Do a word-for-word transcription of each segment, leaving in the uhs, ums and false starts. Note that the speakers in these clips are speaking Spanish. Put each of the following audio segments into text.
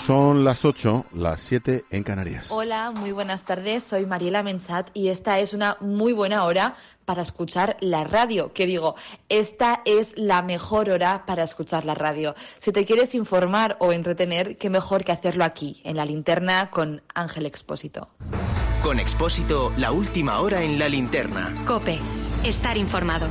Son las ocho, las siete en Canarias. Hola, muy buenas tardes. Soy Mariela Mensat y esta es una muy buena hora para escuchar la radio. Que digo, esta es la mejor hora para escuchar la radio. Si te quieres informar o entretener, qué mejor que hacerlo aquí, en La Linterna, con Ángel Expósito. Con Expósito, la última hora en La Linterna. COPE, estar informado.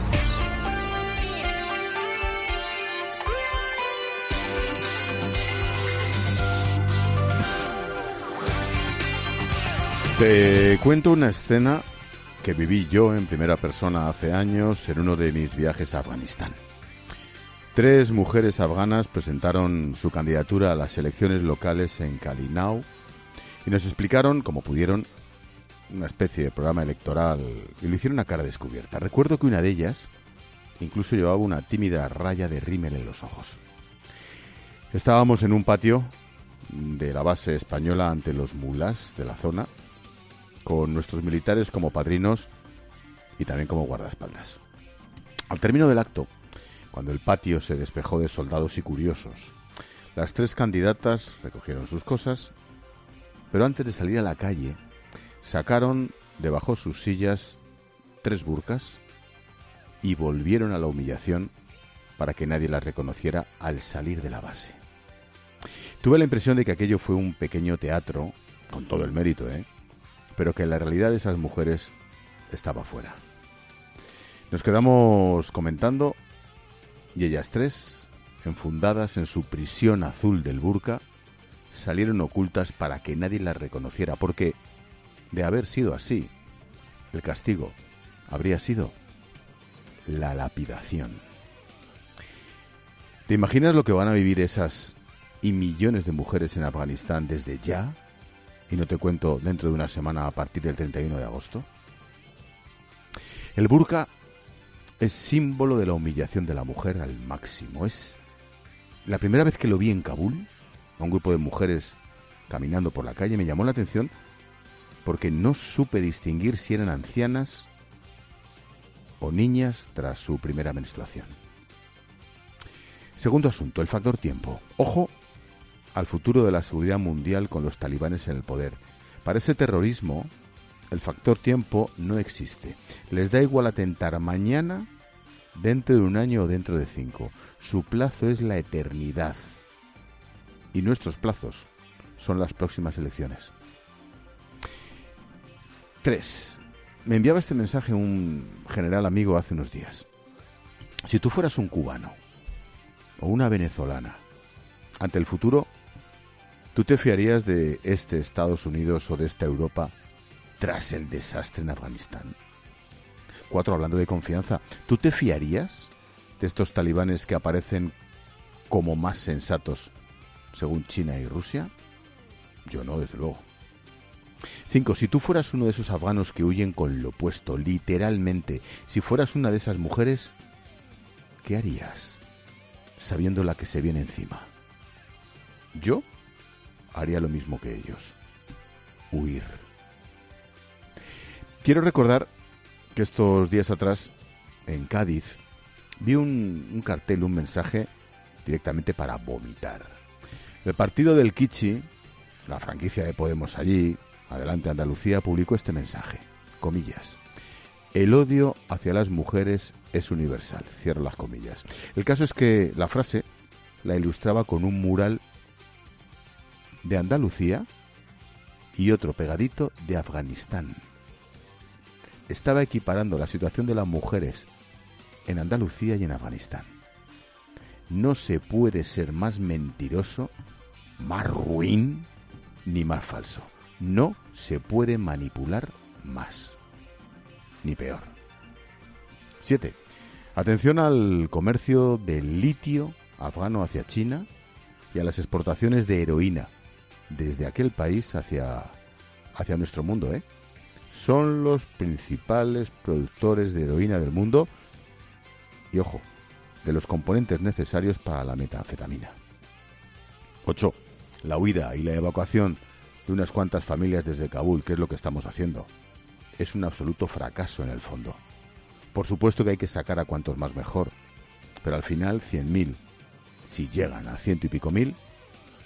Te cuento una escena que viví yo en primera persona hace años en uno de mis viajes a Afganistán. Tres mujeres afganas presentaron su candidatura a las elecciones locales en Kalinau y nos explicaron, como pudieron, una especie de programa electoral y lo hicieron a cara descubierta. Recuerdo que una de ellas incluso llevaba una tímida raya de rímel en los ojos. Estábamos en un patio de la base española ante los mulás de la zona, con nuestros militares como padrinos y también como guardaespaldas. Al término del acto, cuando el patio se despejó de soldados y curiosos, las tres candidatas recogieron sus cosas, pero antes de salir a la calle, sacaron debajo sus sillas tres burkas y volvieron a la humillación para que nadie las reconociera al salir de la base. Tuve la impresión de que aquello fue un pequeño teatro, con todo el mérito, ¿eh? pero que la realidad de esas mujeres estaba fuera. Nos quedamos comentando y ellas tres, enfundadas en su prisión azul del burka, salieron ocultas para que nadie las reconociera, porque, de haber sido así, el castigo habría sido la lapidación. ¿Te imaginas lo que van a vivir esas y millones de mujeres en Afganistán desde ya? Y no te cuento dentro de una semana a partir del treinta y uno de agosto. El burka es símbolo de la humillación de la mujer al máximo. Es la primera vez que lo vi en Kabul, a un grupo de mujeres caminando por la calle, me llamó la atención porque no supe distinguir si eran ancianas o niñas tras su primera menstruación. Segundo asunto, el factor tiempo. Ojo al futuro de la seguridad mundial con los talibanes en el poder. Para ese terrorismo, el factor tiempo no existe. Les da igual atentar mañana, dentro de un año o dentro de cinco. Su plazo es la eternidad. Y nuestros plazos son las próximas elecciones. Tres. Me enviaba este mensaje un general amigo hace unos días. Si tú fueras un cubano o una venezolana, ante el futuro, ¿tú te fiarías de este Estados Unidos o de esta Europa tras el desastre en Afganistán? Cuatro, hablando de confianza, ¿tú te fiarías de estos talibanes que aparecen como más sensatos según China y Rusia? Yo no, desde luego. Cinco, si tú fueras uno de esos afganos que huyen con lo opuesto, literalmente, si fueras una de esas mujeres, ¿qué harías sabiendo la que se viene encima? Yo haría lo mismo que ellos. Huir. Quiero recordar que estos días atrás, en Cádiz, vi un, un cartel, un mensaje directamente para vomitar. El partido del Kichi, la franquicia de Podemos allí, Adelante Andalucía, publicó este mensaje. Comillas. El odio hacia las mujeres es universal. Cierro las comillas. El caso es que la frase la ilustraba con un mural de Andalucía y otro pegadito de Afganistán. Estaba equiparando la situación de las mujeres en Andalucía y en Afganistán. No se puede ser más mentiroso, más ruin, ni más falso. No se puede manipular más, ni peor. Siete. Atención al comercio de litio afgano hacia China y a las exportaciones de heroína desde aquel país hacia, hacia nuestro mundo, ¿eh? Son los principales productores de heroína del mundo y, ojo, de los componentes necesarios para la metanfetamina. Ocho. La huida y la evacuación de unas cuantas familias desde Kabul, que es lo que estamos haciendo, es un absoluto fracaso en el fondo. Por supuesto que hay que sacar a cuantos más mejor, pero al final cien mil, si llegan a ciento y pico mil,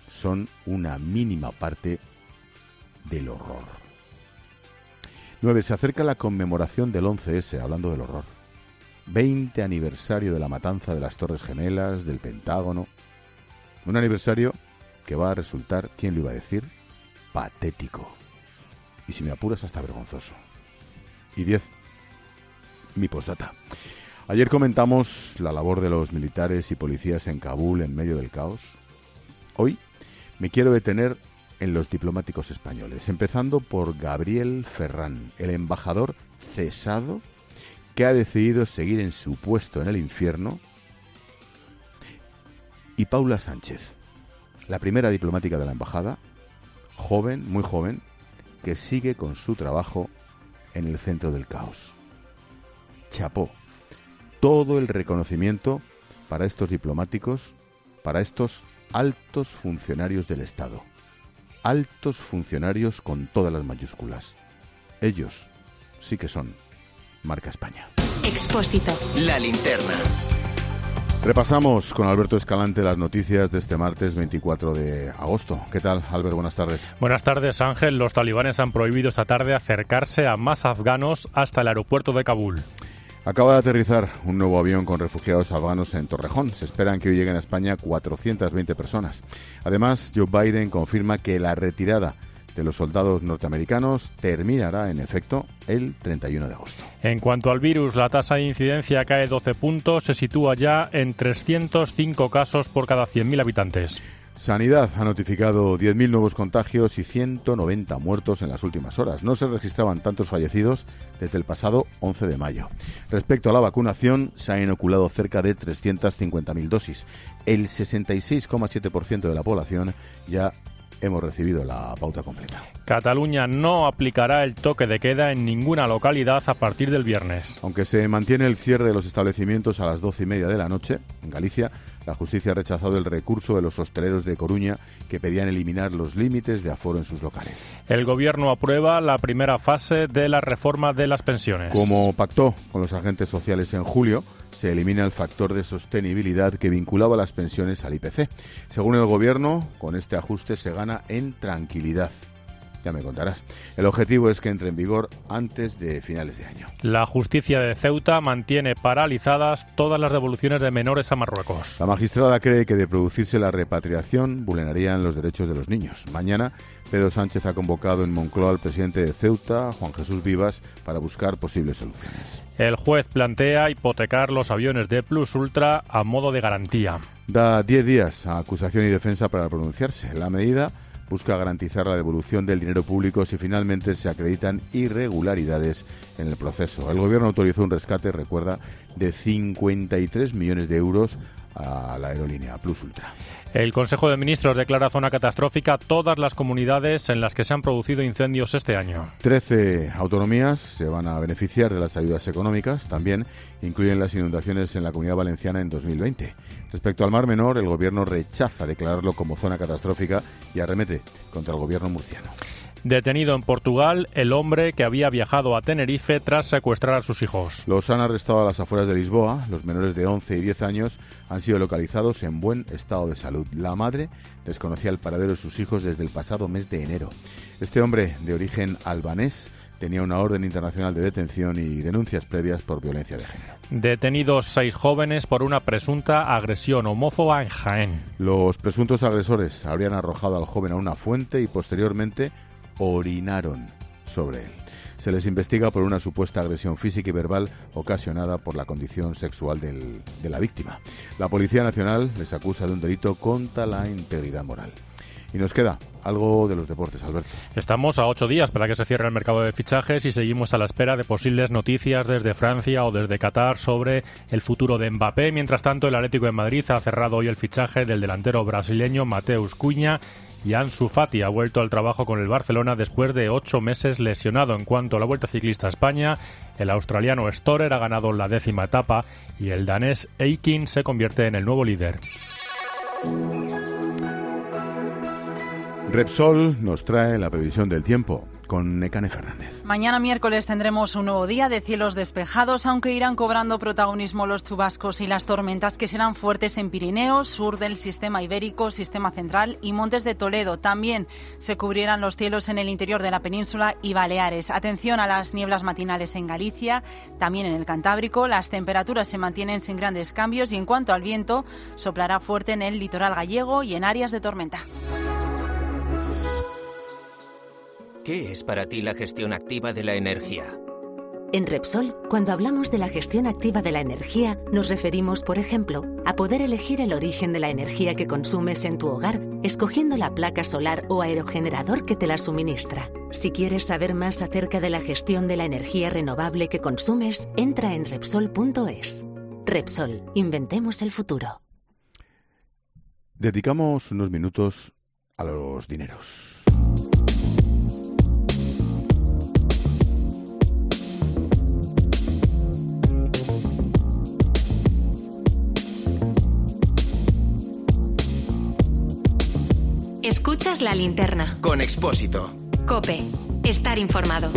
son una mínima parte del horror. nueve. Se acerca la conmemoración del once ese, hablando del horror. veinte aniversario de la matanza de las Torres Gemelas, del Pentágono. Un aniversario que va a resultar, ¿quién lo iba a decir?, patético. Y si me apuras, hasta vergonzoso. Y diez. Mi postdata. Ayer comentamos la labor de los militares y policías en Kabul en medio del caos. Hoy me quiero detener en los diplomáticos españoles, empezando por Gabriel Ferrán, el embajador cesado que ha decidido seguir en su puesto en el infierno, y Paula Sánchez, la primera diplomática de la embajada, joven, muy joven, que sigue con su trabajo en el centro del caos. Chapó. Todo el reconocimiento para estos diplomáticos, para estos altos funcionarios del Estado. Altos funcionarios con todas las mayúsculas. Ellos sí que son marca España. Expósito. La linterna. Repasamos con Alberto Escalante las noticias de este martes veinticuatro de agosto. ¿Qué tal, Albert? Buenas tardes. Buenas tardes, Ángel. Los talibanes han prohibido esta tarde acercarse a más afganos hasta el aeropuerto de Kabul. Acaba de aterrizar un nuevo avión con refugiados afganos en Torrejón. Se esperan que hoy lleguen a España cuatrocientas veinte personas. Además, Joe Biden confirma que la retirada de los soldados norteamericanos terminará, en efecto, el treinta y uno de agosto. En cuanto al virus, la tasa de incidencia cae doce puntos, se sitúa ya en trescientos cinco casos por cada cien mil habitantes. Sanidad ha notificado diez mil nuevos contagios y ciento noventa muertos en las últimas horas. No se registraban tantos fallecidos desde el pasado once de mayo. Respecto a la vacunación, se han inoculado cerca de trescientas cincuenta mil dosis. El sesenta y seis coma siete por ciento de la población ya hemos recibido la pauta completa. Cataluña no aplicará el toque de queda en ninguna localidad a partir del viernes. Aunque se mantiene el cierre de los establecimientos a las doce y media de la noche, en Galicia, la justicia ha rechazado el recurso de los hosteleros de Coruña que pedían eliminar los límites de aforo en sus locales. El Gobierno aprueba la primera fase de la reforma de las pensiones. Como pactó con los agentes sociales en julio, se elimina el factor de sostenibilidad que vinculaba las pensiones al I P C. Según el Gobierno, con este ajuste se gana en tranquilidad. Ya me contarás. El objetivo es que entre en vigor antes de finales de año. La justicia de Ceuta mantiene paralizadas todas las devoluciones de menores a Marruecos. La magistrada cree que de producirse la repatriación vulnerarían los derechos de los niños. Mañana, Pedro Sánchez ha convocado en Moncloa al presidente de Ceuta, Juan Jesús Vivas, para buscar posibles soluciones. El juez plantea hipotecar los aviones de Plus Ultra a modo de garantía. Da diez días a acusación y defensa para pronunciarse. La medida busca garantizar la devolución del dinero público si finalmente se acreditan irregularidades en el proceso. El Gobierno autorizó un rescate, recuerda, de cincuenta y tres millones de euros a la aerolínea Plus Ultra. El Consejo de Ministros declara zona catastrófica todas las comunidades en las que se han producido incendios este año. Trece autonomías se van a beneficiar de las ayudas económicas. También incluyen las inundaciones en la Comunidad Valenciana en dos mil veinte. Respecto al Mar Menor, el Gobierno rechaza declararlo como zona catastrófica y arremete contra el Gobierno murciano. Detenido en Portugal el hombre que había viajado a Tenerife tras secuestrar a sus hijos. Los han arrestado a las afueras de Lisboa. Los menores de once y diez años han sido localizados en buen estado de salud. La madre desconocía el paradero de sus hijos desde el pasado mes de enero. Este hombre, de origen albanés, tenía una orden internacional de detención y denuncias previas por violencia de género. Detenidos seis jóvenes por una presunta agresión homófoba en Jaén. Los presuntos agresores habrían arrojado al joven a una fuente y posteriormente orinaron sobre él. Se les investiga por una supuesta agresión física y verbal ocasionada por la condición sexual del, de la víctima. La Policía Nacional les acusa de un delito contra la integridad moral. Y nos queda algo de los deportes, Alberto. Estamos a ocho días para que se cierre el mercado de fichajes y seguimos a la espera de posibles noticias desde Francia o desde Qatar sobre el futuro de Mbappé. Mientras tanto, el Atlético de Madrid ha cerrado hoy el fichaje del delantero brasileño Mateus Cunha, y Ansu Fati ha vuelto al trabajo con el Barcelona después de ocho meses lesionado. En cuanto a la Vuelta Ciclista a España, el australiano Storer ha ganado la décima etapa y el danés Eikin se convierte en el nuevo líder. Repsol nos trae la previsión del tiempo. con Nekane Fernández. Mañana miércoles tendremos un nuevo día de cielos despejados, aunque irán cobrando protagonismo los chubascos y las tormentas que serán fuertes en Pirineos, sur del sistema ibérico, sistema central y montes de Toledo. También se cubrirán los cielos en el interior de la península y Baleares. Atención a las nieblas matinales en Galicia, también en el Cantábrico. Las temperaturas se mantienen sin grandes cambios y en cuanto al viento, soplará fuerte en el litoral gallego y en áreas de tormenta. ¿Qué es para ti la gestión activa de la energía? En Repsol, cuando hablamos de la gestión activa de la energía, nos referimos, por ejemplo, a poder elegir el origen de la energía que consumes en tu hogar, escogiendo la placa solar o aerogenerador que te la suministra. Si quieres saber más acerca de la gestión de la energía renovable que consumes, entra en Repsol punto es. Repsol, inventemos el futuro. Dedicamos unos minutos a los dineros. Escuchas La Linterna. Con Expósito. COPE. Estar informado.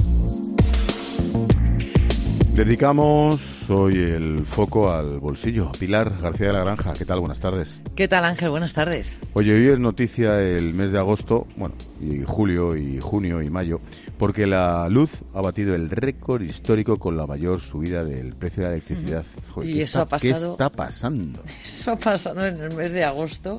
Dedicamos hoy el foco al bolsillo. Pilar García de la Granja, ¿qué tal? Buenas tardes. ¿Qué tal, Ángel? Buenas tardes. Oye, hoy es noticia el mes de agosto, bueno, y julio, y junio, y mayo, porque la luz ha batido el récord histórico con la mayor subida del precio de la electricidad. Joder, y ¿qué eso está, ha pasado. ¿Qué está pasando? Eso ha pasado en el mes de agosto.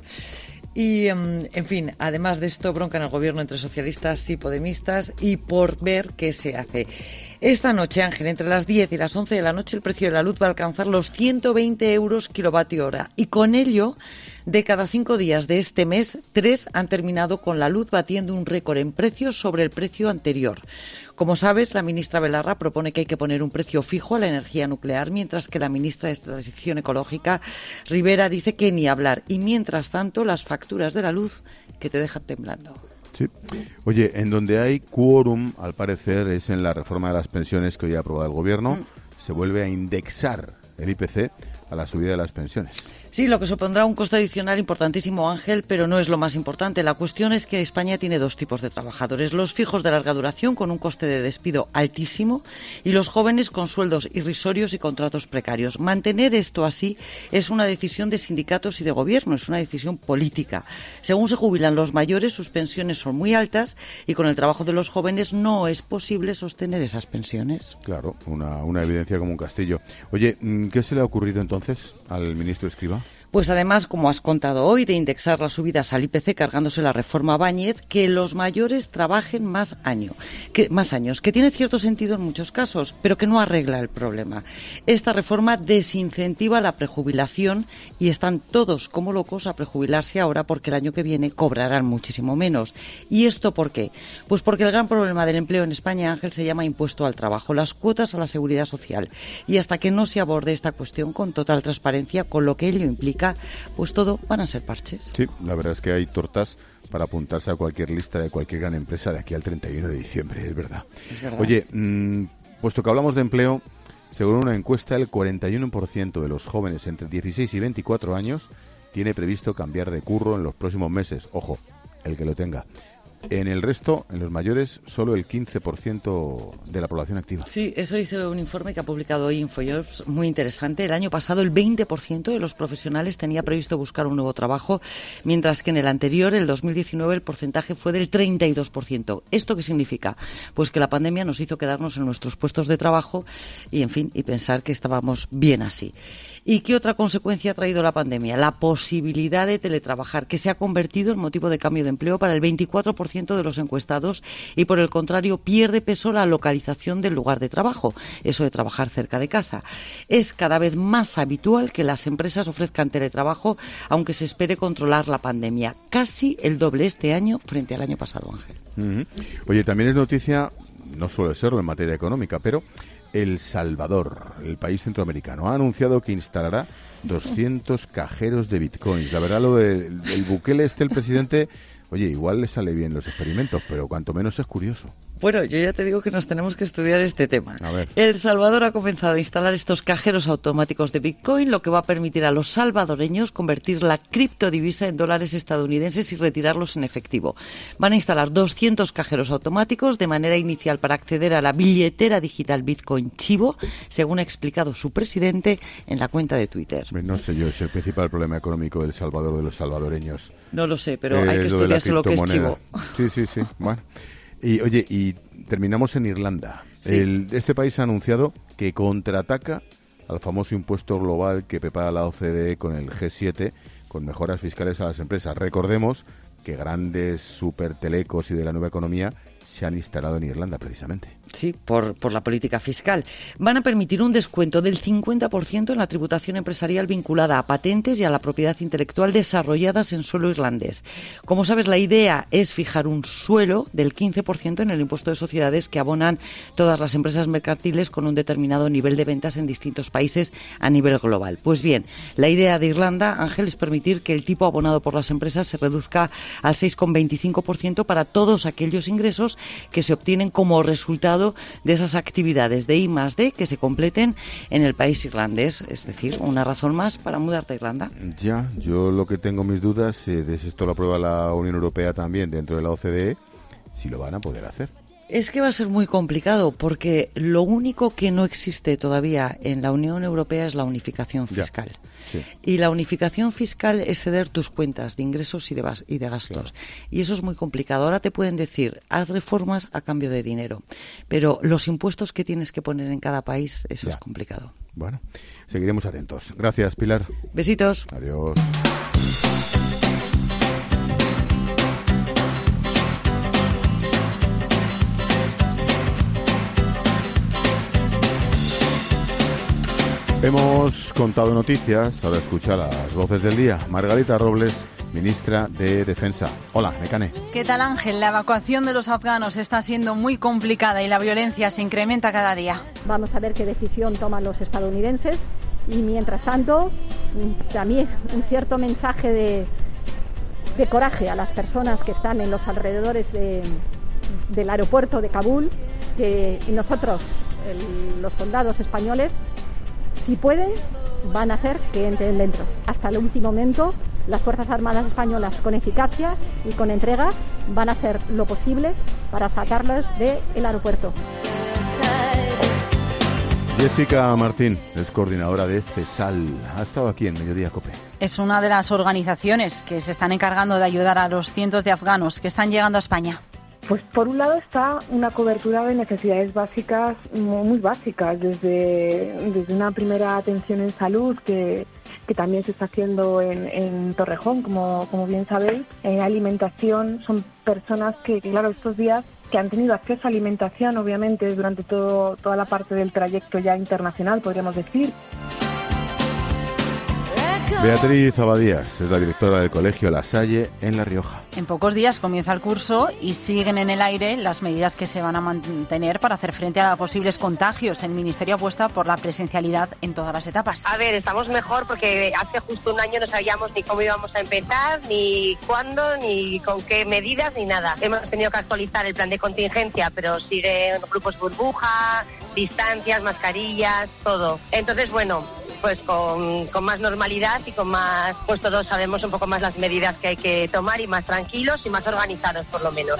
Y, en fin, además de esto, bronca en el gobierno entre socialistas y podemistas y por ver qué se hace. Esta noche, Ángel, entre las diez y las once de la noche, el precio de la luz va a alcanzar los ciento veinte euros kilovatio hora. Y con ello, de cada cinco días de este mes, tres han terminado con la luz batiendo un récord en precios sobre el precio anterior. Como sabes, la ministra Belarra propone que hay que poner un precio fijo a la energía nuclear, mientras que la ministra de Transición Ecológica, Rivera, dice que ni hablar. Y mientras tanto, las facturas de la luz que te dejan temblando. Sí. Oye, en donde hay quórum, al parecer, es en la reforma de las pensiones que hoy ha aprobado el Gobierno. Mm. Se vuelve a indexar el I P C a la subida de las pensiones. Sí, lo que supondrá un coste adicional importantísimo, Ángel, pero no es lo más importante. La cuestión es que España tiene dos tipos de trabajadores. Los fijos de larga duración con un coste de despido altísimo y los jóvenes con sueldos irrisorios y contratos precarios. Mantener esto así es una decisión de sindicatos y de gobierno, es una decisión política. Según se jubilan los mayores, sus pensiones son muy altas y con el trabajo de los jóvenes no es posible sostener esas pensiones. Claro, una, una evidencia como un castillo. Oye, ¿qué se le ha ocurrido entonces al ministro Escrivá? Pues además, como has contado hoy, de indexar las subidas al I P C cargándose la reforma Báñez, que los mayores trabajen más, año, que, más años, que tiene cierto sentido en muchos casos, pero que no arregla el problema. Esta reforma desincentiva la prejubilación y están todos como locos a prejubilarse ahora porque el año que viene cobrarán muchísimo menos. ¿Y esto por qué? Pues porque el gran problema del empleo en España, Ángel, se llama impuesto al trabajo, las cuotas a la seguridad social. Y hasta que no se aborde esta cuestión con total transparencia, con lo que ello implica, pues todo van a ser parches. Sí, la verdad es que hay tortas para apuntarse a cualquier lista de cualquier gran empresa de aquí al treinta y uno de diciembre, es verdad. Es verdad. Oye, mmm, puesto que hablamos de empleo, según una encuesta, el cuarenta y uno por ciento de los jóvenes entre dieciséis y veinticuatro años tiene previsto cambiar de curro en los próximos meses. Ojo, el que lo tenga. En el resto, en los mayores, solo el quince por ciento de la población activa. Sí, eso dice un informe que ha publicado hoy InfoJobs, muy interesante. El año pasado el veinte por ciento de los profesionales tenía previsto buscar un nuevo trabajo, mientras que en el anterior, el dos mil diecinueve, el porcentaje fue del treinta y dos por ciento. ¿Esto qué significa? Pues que la pandemia nos hizo quedarnos en nuestros puestos de trabajo y, en fin, y pensar que estábamos bien así. ¿Y qué otra consecuencia ha traído la pandemia? La posibilidad de teletrabajar, que se ha convertido en motivo de cambio de empleo para el veinticuatro por ciento de los encuestados y, por el contrario, pierde peso la localización del lugar de trabajo, eso de trabajar cerca de casa. Es cada vez más habitual que las empresas ofrezcan teletrabajo, aunque se espere controlar la pandemia. Casi el doble este año frente al año pasado, Ángel. Uh-huh. Oye, también es noticia, no suele serlo en materia económica, pero El Salvador, el país centroamericano, ha anunciado que instalará doscientos cajeros de bitcoins. La verdad, lo del de, Bukele este, el presidente, oye, igual le sale bien los experimentos, pero cuanto menos es curioso. Bueno, yo ya te digo que nos tenemos que estudiar este tema. A ver. El Salvador ha comenzado a instalar estos cajeros automáticos de Bitcoin, lo que va a permitir a los salvadoreños convertir la criptodivisa en dólares estadounidenses y retirarlos en efectivo. Van a instalar doscientos cajeros automáticos de manera inicial para acceder a la billetera digital Bitcoin Chivo, según ha explicado su presidente en la cuenta de Twitter. No sé yo, es el principal problema económico del Salvador, de los salvadoreños. No lo sé, pero eh, hay que estudiarse lo que es Chivo. Sí, sí, sí. Bueno. Y oye, y terminamos en Irlanda. Sí. El, este país ha anunciado que contraataca al famoso impuesto global que prepara la O C D E con el G siete, con mejoras fiscales a las empresas. Recordemos que grandes supertelecos y de la nueva economía se han instalado en Irlanda, precisamente. Sí, por, por la política fiscal. Van a permitir un descuento del cincuenta por ciento en la tributación empresarial vinculada a patentes y a la propiedad intelectual desarrolladas en suelo irlandés. Como sabes, la idea es fijar un suelo del quince por ciento en el impuesto de sociedades que abonan todas las empresas mercantiles con un determinado nivel de ventas en distintos países a nivel global. Pues bien, la idea de Irlanda, Ángel, es permitir que el tipo abonado por las empresas se reduzca al seis coma veinticinco por ciento para todos aquellos ingresos que se obtienen como resultado de esas actividades de I más D que se completen en el país irlandés. Es decir, una razón más para mudarte a Irlanda. Ya, yo lo que tengo mis dudas, eh, de si esto lo aprueba la Unión Europea también dentro de la O C D E, si lo van a poder hacer. Es que va a ser muy complicado porque lo único que no existe todavía en la Unión Europea es la unificación fiscal. Ya, sí. Y la unificación fiscal es ceder tus cuentas de ingresos y de, bas- y de gastos. Claro. Y eso es muy complicado. Ahora te pueden decir, haz reformas a cambio de dinero. Pero los impuestos que tienes que poner en cada país, eso Ya. es complicado. Bueno, seguiremos atentos. Gracias, Pilar. Besitos. Adiós. Hemos contado noticias, ahora escucha las voces del día. Margarita Robles, ministra de Defensa. Hola, Mecane. ¿Qué tal, Ángel? La evacuación de los afganos está siendo muy complicada y la violencia se incrementa cada día. Vamos a ver qué decisión toman los estadounidenses y, mientras tanto, también un cierto mensaje de, de coraje a las personas que están en los alrededores de, del aeropuerto de Kabul, que nosotros, el, los soldados españoles, si pueden, van a hacer que entren dentro. Hasta el último momento, las Fuerzas Armadas españolas, con eficacia y con entrega, van a hacer lo posible para sacarlos del aeropuerto. Jessica Martín es coordinadora de CESAL. Ha estado aquí en Mediodía COPE. Es una de las organizaciones que se están encargando de ayudar a los cientos de afganos que están llegando a España. Pues por un lado está una cobertura de necesidades básicas, muy básicas, desde, desde una primera atención en salud que, que también se está haciendo en, en Torrejón, como, como bien sabéis. Eh, alimentación, son personas que, que, claro, estos días que han tenido acceso a alimentación, obviamente, durante todo, toda la parte del trayecto ya internacional, podríamos decir. Beatriz Abadías es la directora del Colegio La Salle en La Rioja. En pocos días comienza el curso y siguen en el aire las medidas que se van a mantener para hacer frente a posibles contagios. El Ministerio apuesta por la presencialidad en todas las etapas. A ver, estamos mejor porque hace justo un año no sabíamos ni cómo íbamos a empezar, ni cuándo, ni con qué medidas, ni nada. Hemos tenido que actualizar el plan de contingencia, pero siguen grupos burbuja, distancias, mascarillas, todo. Entonces, bueno, pues con, con más normalidad y con más, pues todos sabemos un poco más las medidas que hay que tomar y más tranquilos y más organizados por lo menos.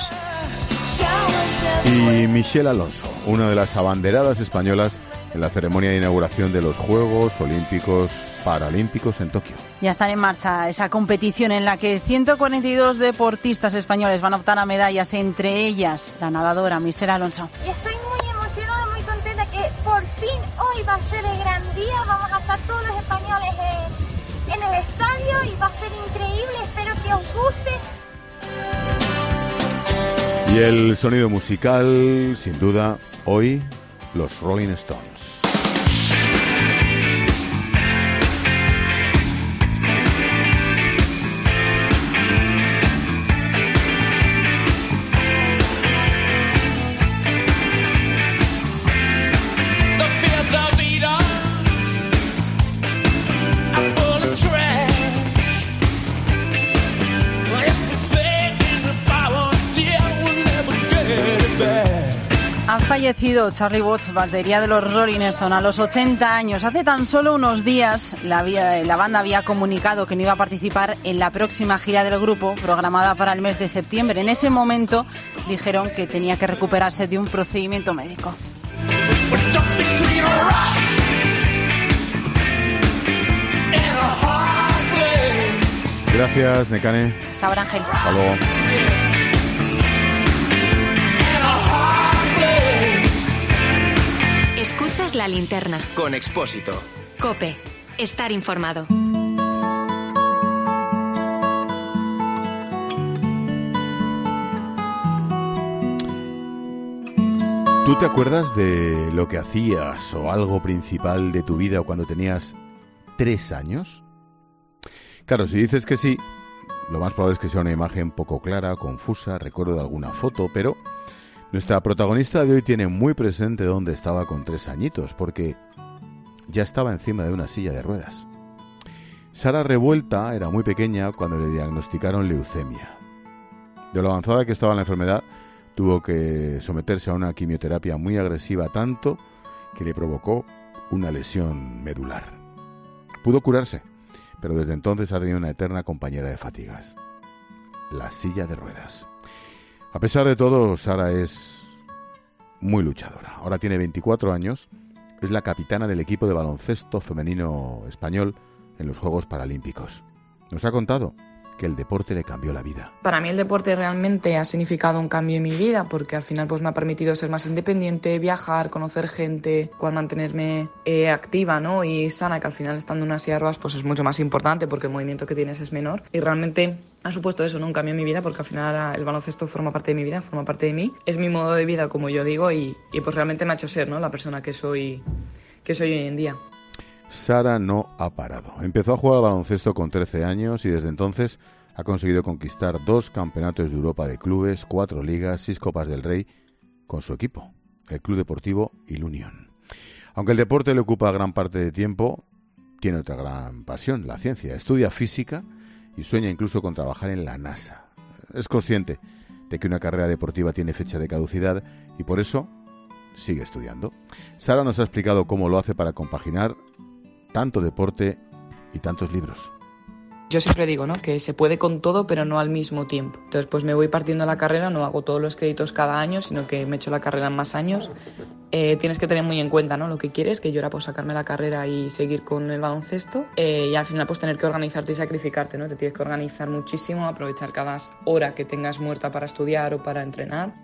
Y Michelle Alonso, una de las abanderadas españolas en la ceremonia de inauguración de los Juegos Olímpicos Paralímpicos en Tokio. Ya están en marcha esa competición en la que ciento cuarenta y dos deportistas españoles van a optar a medallas, entre ellas la nadadora Michelle Alonso. Estoy muy emocionada, muy contenta que por fin hoy va a ser el gran día, vamos a estar todos los españoles en, en el estadio y va a ser increíble, espero que os guste. Y el sonido musical, sin duda, hoy, los Rolling Stones. Bad. fallecido Charlie Watts, batería de los Rolling Stones, a los ochenta años. Hace tan solo unos días la, había, la banda había comunicado que no iba a participar en la próxima gira del grupo, programada para el mes de septiembre. En ese momento dijeron que tenía que recuperarse de un procedimiento médico. Gracias, Nekane. Hasta ahora, Ángel. Hasta luego. Escuchas La Linterna. Con Expósito. COPE. Estar informado. ¿Tú te acuerdas de lo que hacías o algo principal de tu vida cuando tenías tres años? Claro, si dices que sí, lo más probable es que sea una imagen poco clara, confusa, recuerdo de alguna foto, pero nuestra protagonista de hoy tiene muy presente dónde estaba con tres añitos, porque ya estaba encima de una silla de ruedas. Sara Revuelta era muy pequeña cuando le diagnosticaron leucemia. De lo avanzada que estaba la enfermedad, tuvo que someterse a una quimioterapia muy agresiva, tanto que le provocó una lesión medular. Pudo curarse, pero desde entonces ha tenido una eterna compañera de fatigas: la silla de ruedas. A pesar de todo, Sara es muy luchadora. Ahora tiene veinticuatro años, es la capitana del equipo de baloncesto femenino español en los Juegos Paralímpicos. Nos ha contado que el deporte le cambió la vida. Para mí el deporte realmente ha significado un cambio en mi vida, porque al final pues me ha permitido ser más independiente, viajar, conocer gente, cual mantenerme eh, activa, ¿no? Y sana, que al final estando en una silla de ruedas pues es mucho más importante porque el movimiento que tienes es menor, y realmente ha supuesto eso, ¿no? Un cambio en mi vida, porque al final el baloncesto forma parte de mi vida, forma parte de mí, es mi modo de vida, como yo digo, y, y pues realmente me ha hecho ser, ¿no? La persona que soy, que soy hoy en día. Sara no ha parado. Empezó a jugar al baloncesto con trece años y desde entonces ha conseguido conquistar dos campeonatos de Europa de clubes, cuatro ligas, seis Copas del Rey con su equipo, el Club Deportivo Ilunion. Aunque el deporte le ocupa gran parte de tiempo, tiene otra gran pasión, la ciencia. Estudia física y sueña incluso con trabajar en la NASA. Es consciente de que una carrera deportiva tiene fecha de caducidad y por eso sigue estudiando. Sara nos ha explicado cómo lo hace para compaginar tanto deporte y tantos libros. Yo siempre digo, ¿no?, que se puede con todo, pero no al mismo tiempo. Entonces, pues me voy partiendo la carrera, no hago todos los créditos cada año, sino que me echo la carrera en más años. Eh, tienes que tener muy en cuenta, ¿no?, lo que quieres, que yo era pues sacarme la carrera y seguir con el baloncesto. Eh, y al final, pues tener que organizarte y sacrificarte, ¿no? Te tienes que organizar muchísimo, aprovechar cada hora que tengas muerta para estudiar o para entrenar.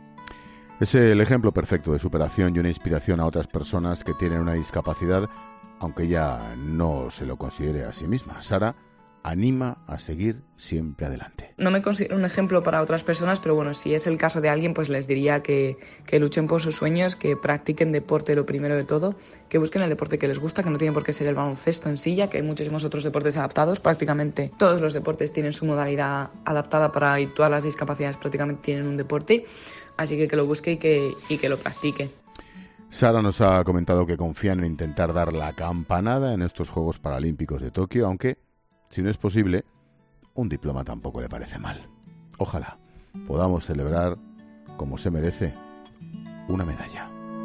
Es el ejemplo perfecto de superación y una inspiración a otras personas que tienen una discapacidad, aunque ya no se lo considere a sí misma. Sara anima a seguir siempre adelante. No me considero un ejemplo para otras personas, pero bueno, si es el caso de alguien, pues les diría que, que luchen por sus sueños, que practiquen deporte lo primero de todo, que busquen el deporte que les gusta, que no tiene por qué ser el baloncesto en sí, ya que hay muchísimos otros deportes adaptados. Prácticamente todos los deportes tienen su modalidad adaptada para, y todas las discapacidades prácticamente tienen un deporte, así que que lo busque y que, y que lo practique. Sara nos ha comentado que confían en intentar dar la campanada en estos Juegos Paralímpicos de Tokio, aunque, si no es posible, un diploma tampoco le parece mal. Ojalá podamos celebrar, como se merece, una medalla.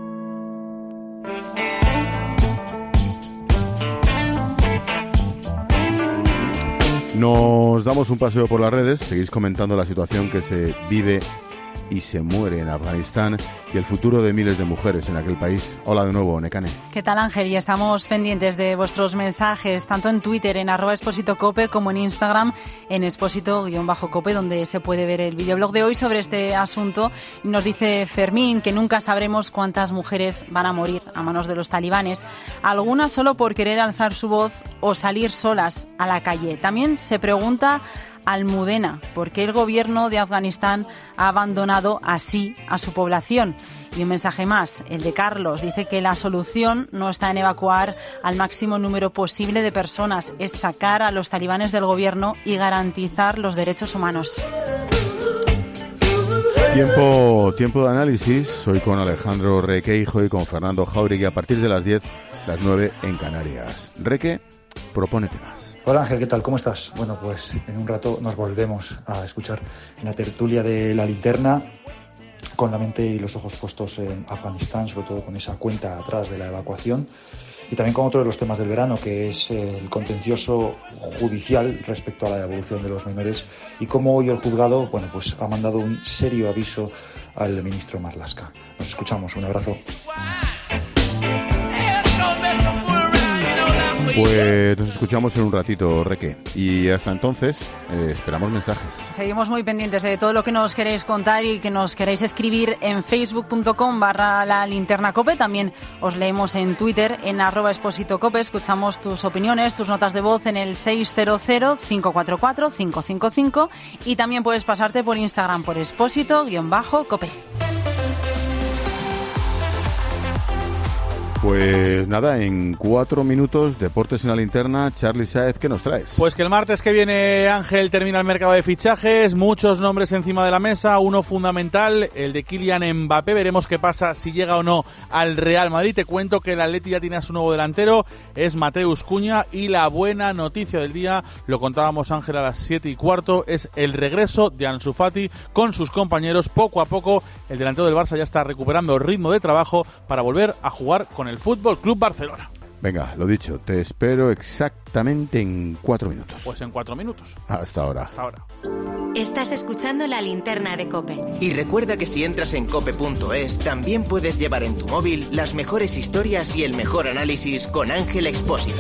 Nos damos un paseo por las redes, seguís comentando la situación que se vive y se muere en Afganistán y el futuro de miles de mujeres en aquel país. Hola de nuevo, Nekane. ¿Qué tal, Ángel? Y estamos pendientes de vuestros mensajes, tanto en Twitter, en arroba expositocope, como en Instagram, en expósito-cope, donde se puede ver el videoblog de hoy sobre este asunto. Nos dice Fermín que nunca sabremos cuántas mujeres van a morir a manos de los talibanes, algunas solo por querer alzar su voz o salir solas a la calle. También se pregunta Almudena, ¿por qué el gobierno de Afganistán ha abandonado así a su población? Y un mensaje más, el de Carlos, dice que la solución no está en evacuar al máximo número posible de personas, es sacar a los talibanes del gobierno y garantizar los derechos humanos. Tiempo, tiempo de análisis, hoy con Alejandro Requeijo y con Fernando Jauregui a partir de las diez, las nueve en Canarias. Reque propone temas. Hola Ángel, ¿qué tal? ¿Cómo estás? Bueno, pues en un rato nos volvemos a escuchar en la tertulia de La Linterna con la mente y los ojos puestos en Afganistán, sobre todo con esa cuenta atrás de la evacuación, y también con otro de los temas del verano, que es el contencioso judicial respecto a la devolución de los menores, y cómo hoy el juzgado, bueno, pues ha mandado un serio aviso al ministro Marlaska. Nos escuchamos, un abrazo. Pues nos escuchamos en un ratito, Reque. Y hasta entonces, eh, esperamos mensajes. Seguimos muy pendientes de todo lo que nos queréis contar y que nos queréis escribir en facebook.com barra la linterna cope. También os leemos en Twitter, en arroba expósito cope. Escuchamos tus opiniones, tus notas de voz en el seis cero cero, cinco cuatro cuatro, cinco cinco cinco. Y también puedes pasarte por Instagram por expósito-cope. Pues nada, en cuatro minutos, Deportes en la Linterna. Charly Sáez, ¿qué nos traes? Pues que el martes que viene, Ángel, termina el mercado de fichajes, muchos nombres encima de la mesa, uno fundamental, el de Kylian Mbappé. Veremos qué pasa, si llega o no al Real Madrid. Te cuento que el Atleti ya tiene a su nuevo delantero, es Mateus Cunha, y la buena noticia del día, lo contábamos, Ángel, a las siete y cuarto, es el regreso de Ansu Fati con sus compañeros. Poco a poco el delantero del Barça ya está recuperando ritmo de trabajo para volver a jugar con el Fútbol Club Barcelona. Venga, lo dicho, te espero exactamente en cuatro minutos. Pues en cuatro minutos. Hasta ahora. Hasta ahora. Estás escuchando La Linterna de COPE. Y recuerda que si entras en cope punto es, también puedes llevar en tu móvil las mejores historias y el mejor análisis con Ángel Expósito.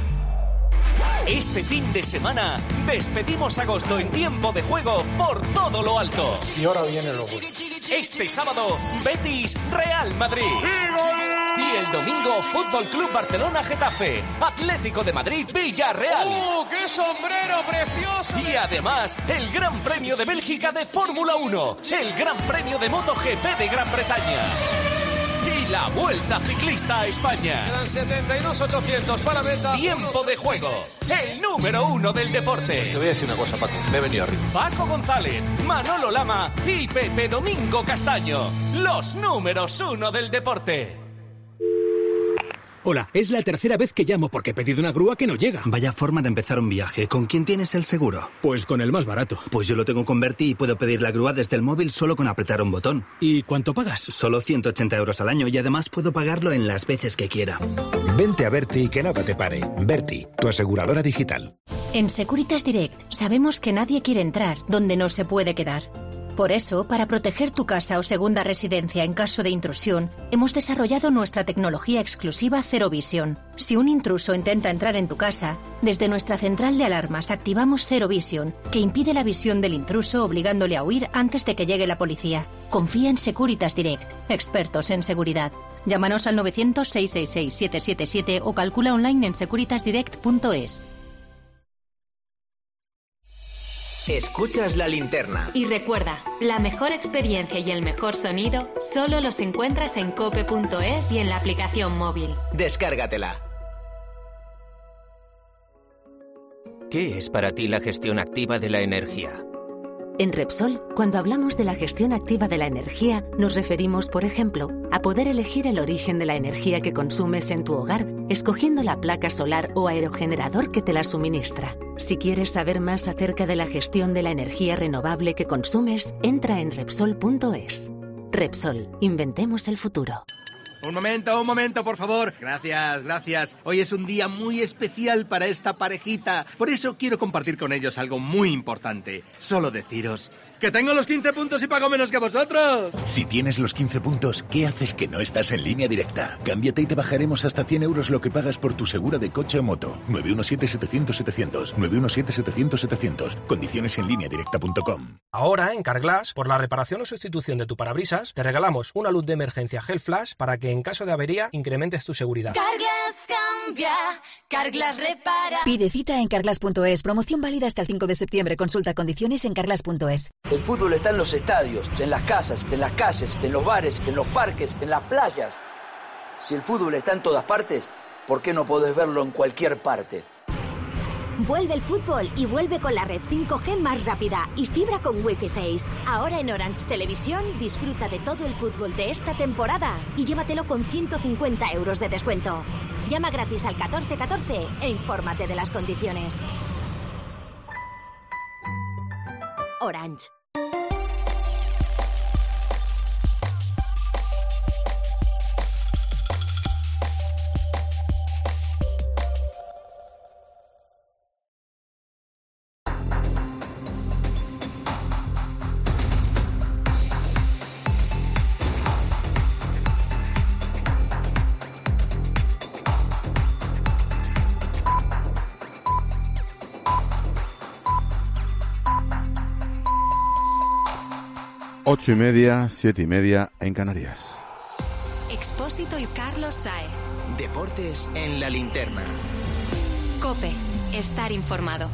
Este fin de semana despedimos agosto en tiempo de juego por todo lo alto. Y ahora viene lo bueno. Este sábado, Betis Real Madrid. Y el domingo, Fútbol Club Barcelona Getafe, Atlético de Madrid Villarreal. ¡Uh, qué sombrero precioso! Y además, el Gran Premio de Bélgica de Fórmula uno, el Gran Premio de MotoGP de Gran Bretaña. Y la Vuelta Ciclista a España. Quedan setenta y dos ochocientos para meta. Tiempo de juego, el número uno del deporte. Pues te voy a decir una cosa, Paco, me he venido arriba. Paco González, Manolo Lama y Pepe Domingo Castaño, los números uno del deporte. Hola, es la tercera vez que llamo porque he pedido una grúa que no llega. Vaya forma de empezar un viaje. ¿Con quién tienes el seguro? Pues con el más barato. Pues yo lo tengo con Berti y puedo pedir la grúa desde el móvil solo con apretar un botón. ¿Y cuánto pagas? Solo ciento ochenta euros al año y además puedo pagarlo en las veces que quiera. Vente a Berti y que nada te pare. Berti, tu aseguradora digital. En Securitas Direct sabemos que nadie quiere entrar donde no se puede quedar. Por eso, para proteger tu casa o segunda residencia en caso de intrusión, hemos desarrollado nuestra tecnología exclusiva Zero Vision. Si un intruso intenta entrar en tu casa, desde nuestra central de alarmas activamos Zero Vision, que impide la visión del intruso obligándole a huir antes de que llegue la policía. Confía en Securitas Direct, expertos en seguridad. Llámanos al novecientos, seiscientos sesenta y seis, setecientos setenta y siete o calcula online en securitas direct punto es. Escuchas La Linterna. Y recuerda, la mejor experiencia y el mejor sonido solo los encuentras en cope punto es y en la aplicación móvil. Descárgatela. ¿Qué es para ti la gestión activa de la energía? En Repsol, cuando hablamos de la gestión activa de la energía, nos referimos, por ejemplo, a poder elegir el origen de la energía que consumes en tu hogar, escogiendo la placa solar o aerogenerador que te la suministra. Si quieres saber más acerca de la gestión de la energía renovable que consumes, entra en Repsol punto es. Repsol, inventemos el futuro. Un momento, un momento, por favor. Gracias, gracias. Hoy es un día muy especial para esta parejita. Por eso quiero compartir con ellos algo muy importante. Solo deciros que tengo los quince puntos y pago menos que vosotros. Si tienes los quince puntos, ¿qué haces que no estás en Línea Directa? Cámbiate y te bajaremos hasta cien euros lo que pagas por tu segura de coche o moto. nueve uno siete, setecientos, setecientos. nueve uno siete, setecientos, setecientos. Condiciones en línea directa punto com. Ahora, en Carglass, por la reparación o sustitución de tu parabrisas, te regalamos una luz de emergencia Gel Flash para que en caso de avería incrementes tu seguridad. Carglass cambia, Carglass repara. Pide cita en carglass punto es. Promoción válida hasta el cinco de septiembre. Consulta condiciones en carglass punto es. El fútbol está en los estadios, en las casas, en las calles, en los bares, en los parques, en las playas. Si el fútbol está en todas partes, ¿por qué no podés verlo en cualquier parte? Vuelve el fútbol y vuelve con la red cinco G más rápida y fibra con Wi-Fi seis. Ahora en Orange Televisión disfruta de todo el fútbol de esta temporada y llévatelo con ciento cincuenta euros de descuento. Llama gratis al catorce catorce e infórmate de las condiciones. Orange. Ocho y media, siete y media en Canarias. Expósito y Carlos Saez. Deportes en la linterna. COPE. Estar informado.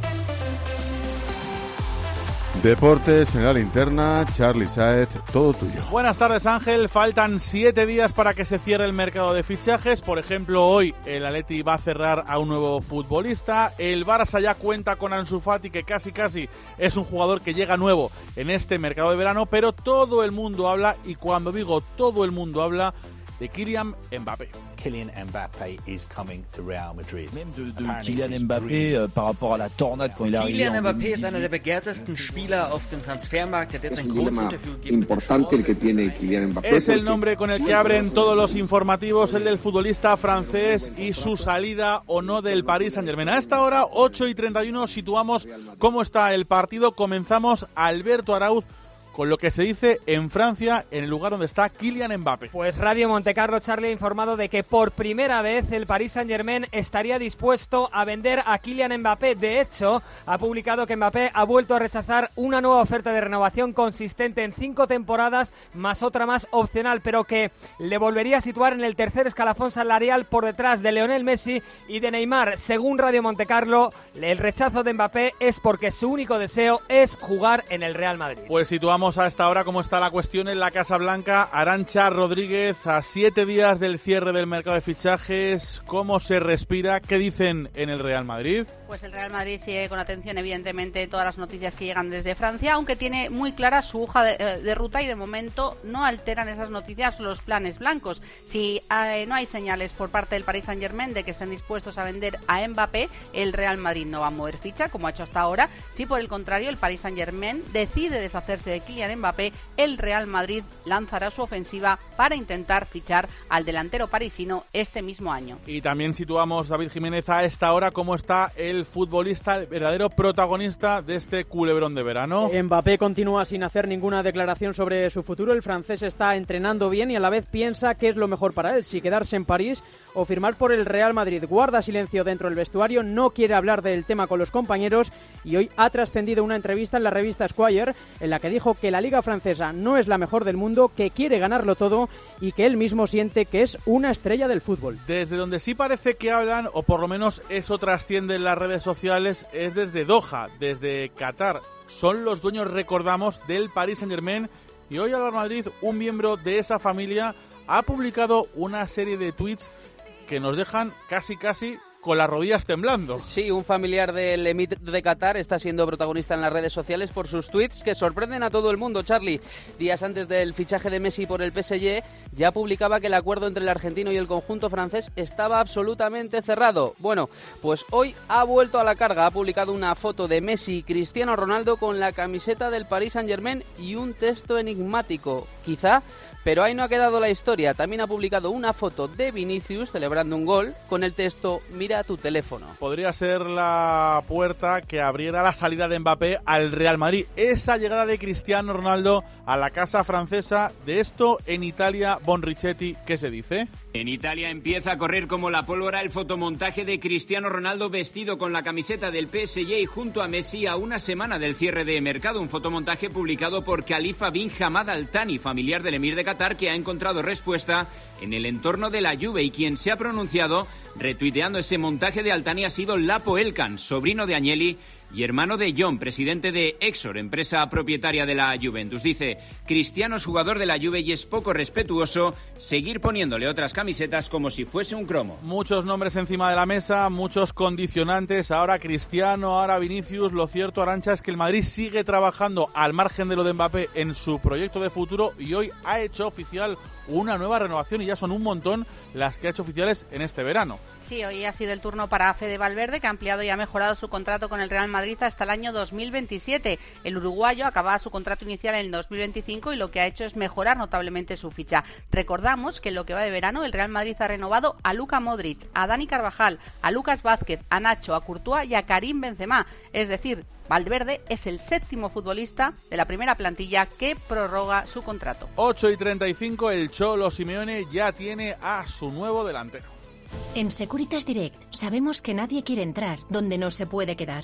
Deportes en la linterna, Charly Saez, todo tuyo. Buenas tardes, Ángel. Faltan siete días para que se cierre el mercado de fichajes. Por ejemplo, hoy el Atleti va a cerrar a un nuevo futbolista. El Barça ya cuenta con Ansu Fati, que casi casi es un jugador que llega nuevo en este mercado de verano. Pero todo el mundo habla, y cuando digo todo el mundo habla, de Kylian Mbappé. Kylian Mbappé is coming to Real Madrid. Même de, de Kylian Mbappé euh, par rapport à la tornade quand il est arrivé. Kylian Mbappé ist einer der begehrtesten Spieler auf dem Transfermarkt. Er hat jetzt ein großes Interview gegeben. Importante el que tiene Kylian Mbappé. Es el nombre con el que abren todos los informativos, el del futbolista francés y su salida o no del Paris Saint-Germain. A esta hora, ocho y treinta y uno, situamos cómo está el partido. Comenzamos. Alberto Arauz con lo que se dice en Francia, en el lugar donde está Kylian Mbappé. Pues Radio Montecarlo, Charly, ha informado de que por primera vez el Paris Saint-Germain estaría dispuesto a vender a Kylian Mbappé. De hecho, ha publicado que Mbappé ha vuelto a rechazar una nueva oferta de renovación consistente en cinco temporadas, más otra más opcional, pero que le volvería a situar en el tercer escalafón salarial por detrás de Lionel Messi y de Neymar. Según Radio Montecarlo, el rechazo de Mbappé es porque su único deseo es jugar en el Real Madrid. Pues situamos a esta hora cómo está la cuestión en la Casa Blanca. Arantxa Rodríguez, a siete días del cierre del mercado de fichajes, ¿cómo se respira? ¿Qué dicen en el Real Madrid? Pues el Real Madrid sigue con atención, evidentemente, todas las noticias que llegan desde Francia, aunque tiene muy clara su hoja de, de ruta y de momento no alteran esas noticias los planes blancos. Si eh, no hay señales por parte del Paris Saint-Germain de que estén dispuestos a vender a Mbappé, el Real Madrid no va a mover ficha, como ha hecho hasta ahora. Si por el contrario el Paris Saint-Germain decide deshacerse de Kylian Mbappé, el Real Madrid lanzará su ofensiva para intentar fichar al delantero parisino este mismo año. Y también situamos, David Jiménez, a esta hora cómo está el futbolista, el verdadero protagonista de este culebrón de verano. Mbappé continúa sin hacer ninguna declaración sobre su futuro. El francés está entrenando bien y a la vez piensa qué es lo mejor para él, si quedarse en París o firmar por el Real Madrid. Guarda silencio dentro del vestuario, no quiere hablar del tema con los compañeros y hoy ha trascendido una entrevista en la revista Esquire en la que dijo que la liga francesa no es la mejor del mundo, que quiere ganarlo todo y que él mismo siente que es una estrella del fútbol. Desde donde sí parece que hablan, o por lo menos eso trasciende en las redes sociales, es desde Doha, desde Qatar. Son los dueños, recordamos, del Paris Saint-Germain, y hoy al Real Madrid, un miembro de esa familia ha publicado una serie de tweets que nos dejan casi casi con las rodillas temblando. Sí, un familiar del Emir de Qatar está siendo protagonista en las redes sociales por sus tweets que sorprenden a todo el mundo, Charly. Días antes del fichaje de Messi por el P S G, ya publicaba que el acuerdo entre el argentino y el conjunto francés estaba absolutamente cerrado. Bueno, pues hoy ha vuelto a la carga. Ha publicado una foto de Messi y Cristiano Ronaldo con la camiseta del Paris Saint-Germain y un texto enigmático. Quizá, pero ahí no ha quedado la historia. También ha publicado una foto de Vinicius celebrando un gol con el texto "Mira tu teléfono". Podría ser la puerta que abriera la salida de Mbappé al Real Madrid. Esa llegada de Cristiano Ronaldo a la casa francesa. De esto en Italia, Bon Richetti, ¿qué se dice? En Italia empieza a correr como la pólvora el fotomontaje de Cristiano Ronaldo vestido con la camiseta del P S G y junto a Messi a una semana del cierre de mercado. Un fotomontaje publicado por Khalifa bin Hamad Al Thani, familiar del emir de Qatar, que ha encontrado respuesta en el entorno de la Juve, y quien se ha pronunciado retuiteando ese montaje de Al Thani ha sido Lapo Elkan, sobrino de Agnelli y hermano de John, presidente de Exor, empresa propietaria de la Juventus. Dice: Cristiano es jugador de la Juve y es poco respetuoso seguir poniéndole otras camisetas como si fuese un cromo. Muchos nombres encima de la mesa, muchos condicionantes. Ahora Cristiano, ahora Vinicius. Lo cierto, Arantxa, es que el Madrid sigue trabajando al margen de lo de Mbappé en su proyecto de futuro y hoy ha hecho oficial una nueva renovación, y ya son un montón las que ha hecho oficiales en este verano. Sí, hoy ha sido el turno para Fede Valverde, que ha ampliado y ha mejorado su contrato con el Real Madrid hasta el año dos mil veintisiete. El uruguayo acababa su contrato inicial en el dos mil veinticinco y lo que ha hecho es mejorar notablemente su ficha. Recordamos que en lo que va de verano el Real Madrid ha renovado a Luka Modric, a Dani Carvajal, a Lucas Vázquez, a Nacho, a Courtois y a Karim Benzema. Es decir, Valverde es el séptimo futbolista de la primera plantilla que prorroga su contrato. ocho y treinta y cinco, el Cholo Simeone ya tiene a su nuevo delantero. En Securitas Direct sabemos que nadie quiere entrar donde no se puede quedar.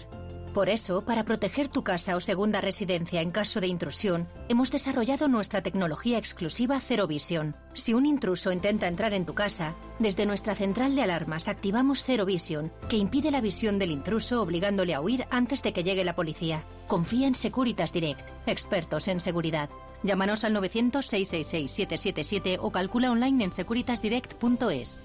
Por eso, para proteger tu casa o segunda residencia en caso de intrusión, hemos desarrollado nuestra tecnología exclusiva Zero Vision. Si un intruso intenta entrar en tu casa, desde nuestra central de alarmas activamos Zero Vision, que impide la visión del intruso obligándole a huir antes de que llegue la policía. Confía en Securitas Direct, expertos en seguridad. Llámanos al novecientos, seiscientos sesenta y seis, setecientos setenta y siete o calcula online en securitas direct punto es.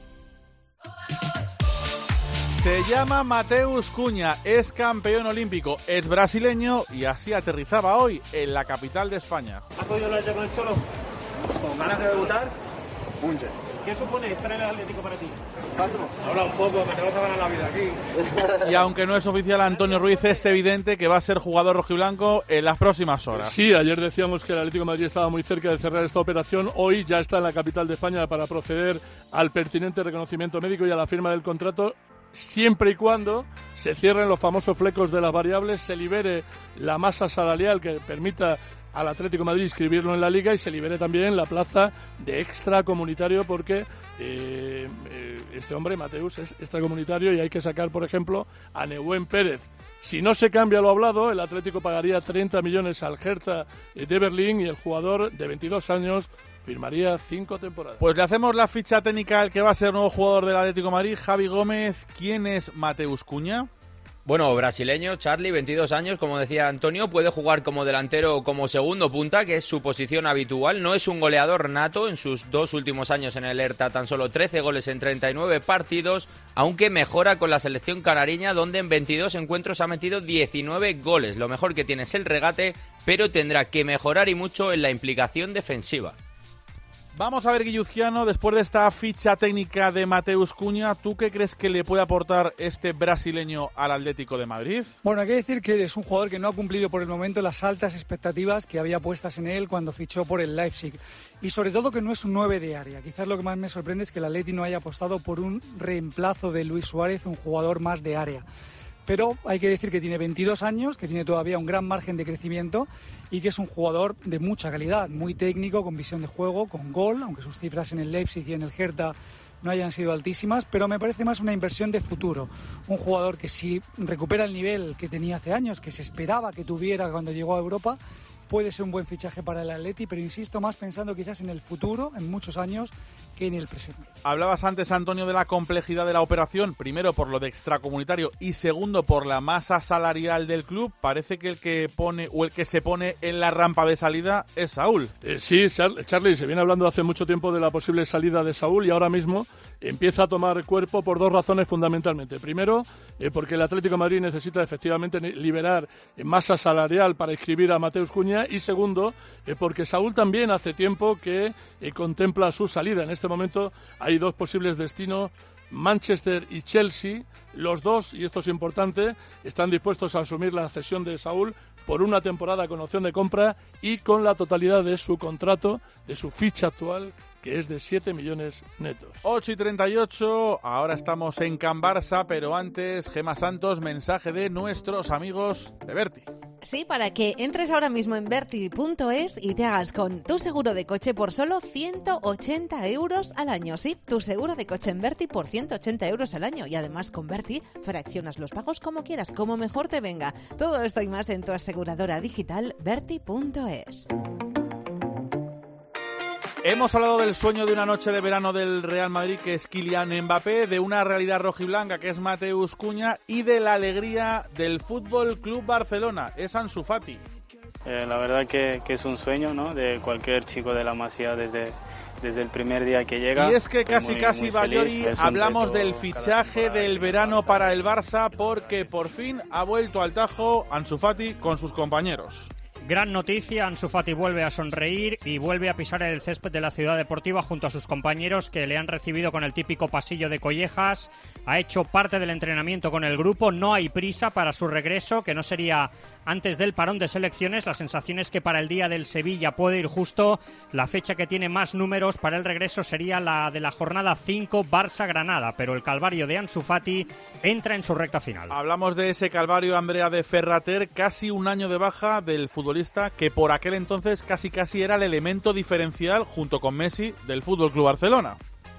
Se llama Mateus Cunha, es campeón olímpico, es brasileño y así aterrizaba hoy en la capital de España. ¿Has podido hablar ya con el Cholo? ¿Con ganas de debutar? Muchas. ¿Qué supone estar en el Atlético para ti? Pásalo. Habla un poco, que te vas a ganar la vida aquí. Y aunque no es oficial, Antonio Ruiz, es evidente que va a ser jugador rojiblanco en las próximas horas. Sí, ayer decíamos que el Atlético de Madrid estaba muy cerca de cerrar esta operación. Hoy ya está en la capital de España para proceder al pertinente reconocimiento médico y a la firma del contrato, siempre y cuando se cierren los famosos flecos de las variables, se libere la masa salarial que permita al Atlético de Madrid inscribirlo en la Liga y se libere también la plaza de extracomunitario porque eh, eh, este hombre, Mateus, es extracomunitario y hay que sacar, por ejemplo, a Nehuen Pérez. Si no se cambia lo hablado, el Atlético pagaría treinta millones al Hertha de Berlín y el jugador de veintidós años firmaría cinco temporadas. Pues le hacemos la ficha técnica al que va a ser nuevo jugador del Atlético de Madrid, Javi Gómez. ¿Quién es Mateus Cunha? Bueno, brasileño, Charlie, veintidós años, como decía Antonio, puede jugar como delantero o como segundo punta, que es su posición habitual. No es un goleador nato, en sus dos últimos años en el Hertha tan solo trece goles en treinta y nueve partidos, aunque mejora con la selección canariña, donde en veintidós encuentros ha metido diecinueve goles. Lo mejor que tiene es el regate, pero tendrá que mejorar y mucho en la implicación defensiva. Vamos a ver, Guilluzquiano, después de esta ficha técnica de Mateus Cunha, ¿tú qué crees que le puede aportar este brasileño al Atlético de Madrid? Bueno, hay que decir que es un jugador que no ha cumplido por el momento las altas expectativas que había puestas en él cuando fichó por el Leipzig. Y sobre todo que no es un nueve de área. Quizás lo que más me sorprende es que el Atleti no haya apostado por un reemplazo de Luis Suárez, un jugador más de área. Pero hay que decir que tiene veintidós años, que tiene todavía un gran margen de crecimiento y que es un jugador de mucha calidad, muy técnico, con visión de juego, con gol, aunque sus cifras en el Leipzig y en el Hertha no hayan sido altísimas, pero me parece más una inversión de futuro. Un jugador que si recupera el nivel que tenía hace años, que se esperaba que tuviera cuando llegó a Europa, puede ser un buen fichaje para el Atleti, pero insisto, más pensando quizás en el futuro, en muchos años, que en el presente. Hablabas antes, Antonio, de la complejidad de la operación, primero por lo de extracomunitario y segundo por la masa salarial del club. Parece que el que pone o el que se pone en la rampa de salida es Saúl. Eh, sí, Charlie, se viene hablando hace mucho tiempo de la posible salida de Saúl y ahora mismo empieza a tomar cuerpo por dos razones fundamentalmente. Primero, eh, porque el Atlético de Madrid necesita efectivamente liberar masa salarial para inscribir a Mateus Cunha, y segundo, eh, porque Saúl también hace tiempo que eh, contempla su salida. En este momento hay dos posibles destinos, Manchester y Chelsea. Los dos, y esto es importante, están dispuestos a asumir la cesión de Saúl por una temporada con opción de compra y con la totalidad de su contrato, de su ficha actual, que es de siete millones netos. ocho y treinta y ocho, ahora estamos en Can Barça, pero antes, Gemma Santos, mensaje de nuestros amigos de Berti. Sí, para que entres ahora mismo en Berti punto es y te hagas con tu seguro de coche por solo ciento ochenta euros al año. Sí, tu seguro de coche en Berti por ciento ochenta euros al año. Y además con Berti fraccionas los pagos como quieras, como mejor te venga. Todo esto y más en tu aseguradora digital Berti punto es. Hemos hablado del sueño de una noche de verano del Real Madrid, que es Kylian Mbappé, de una realidad rojiblanca, que es Mateus Cunha, y de la alegría del Fútbol Club Barcelona, es Ansu Fati. Eh, la verdad que, que es un sueño, ¿no?, de cualquier chico de la Masía desde, desde el primer día que llega. Y es que casi muy, casi, Bayori, hablamos del fichaje del verano para el Barça, porque por fin ha vuelto al Tajo Ansu Fati con sus compañeros. Gran noticia, Ansu Fati vuelve a sonreír y vuelve a pisar el césped de la Ciudad Deportiva junto a sus compañeros, que le han recibido con el típico pasillo de collejas. Ha hecho parte del entrenamiento con el grupo, no hay prisa para su regreso, que no sería antes del parón de selecciones. La sensación es que para el día del Sevilla puede ir justo. La fecha que tiene más números para el regreso sería la de la jornada cinco, Barça-Granada, pero el calvario de Ansu Fati entra en su recta final. Hablamos de ese calvario, Andrea, de Ferrater, casi un año de baja del fútbol que por aquel entonces casi casi era el elemento diferencial junto con Messi del Fútbol Club Barcelona.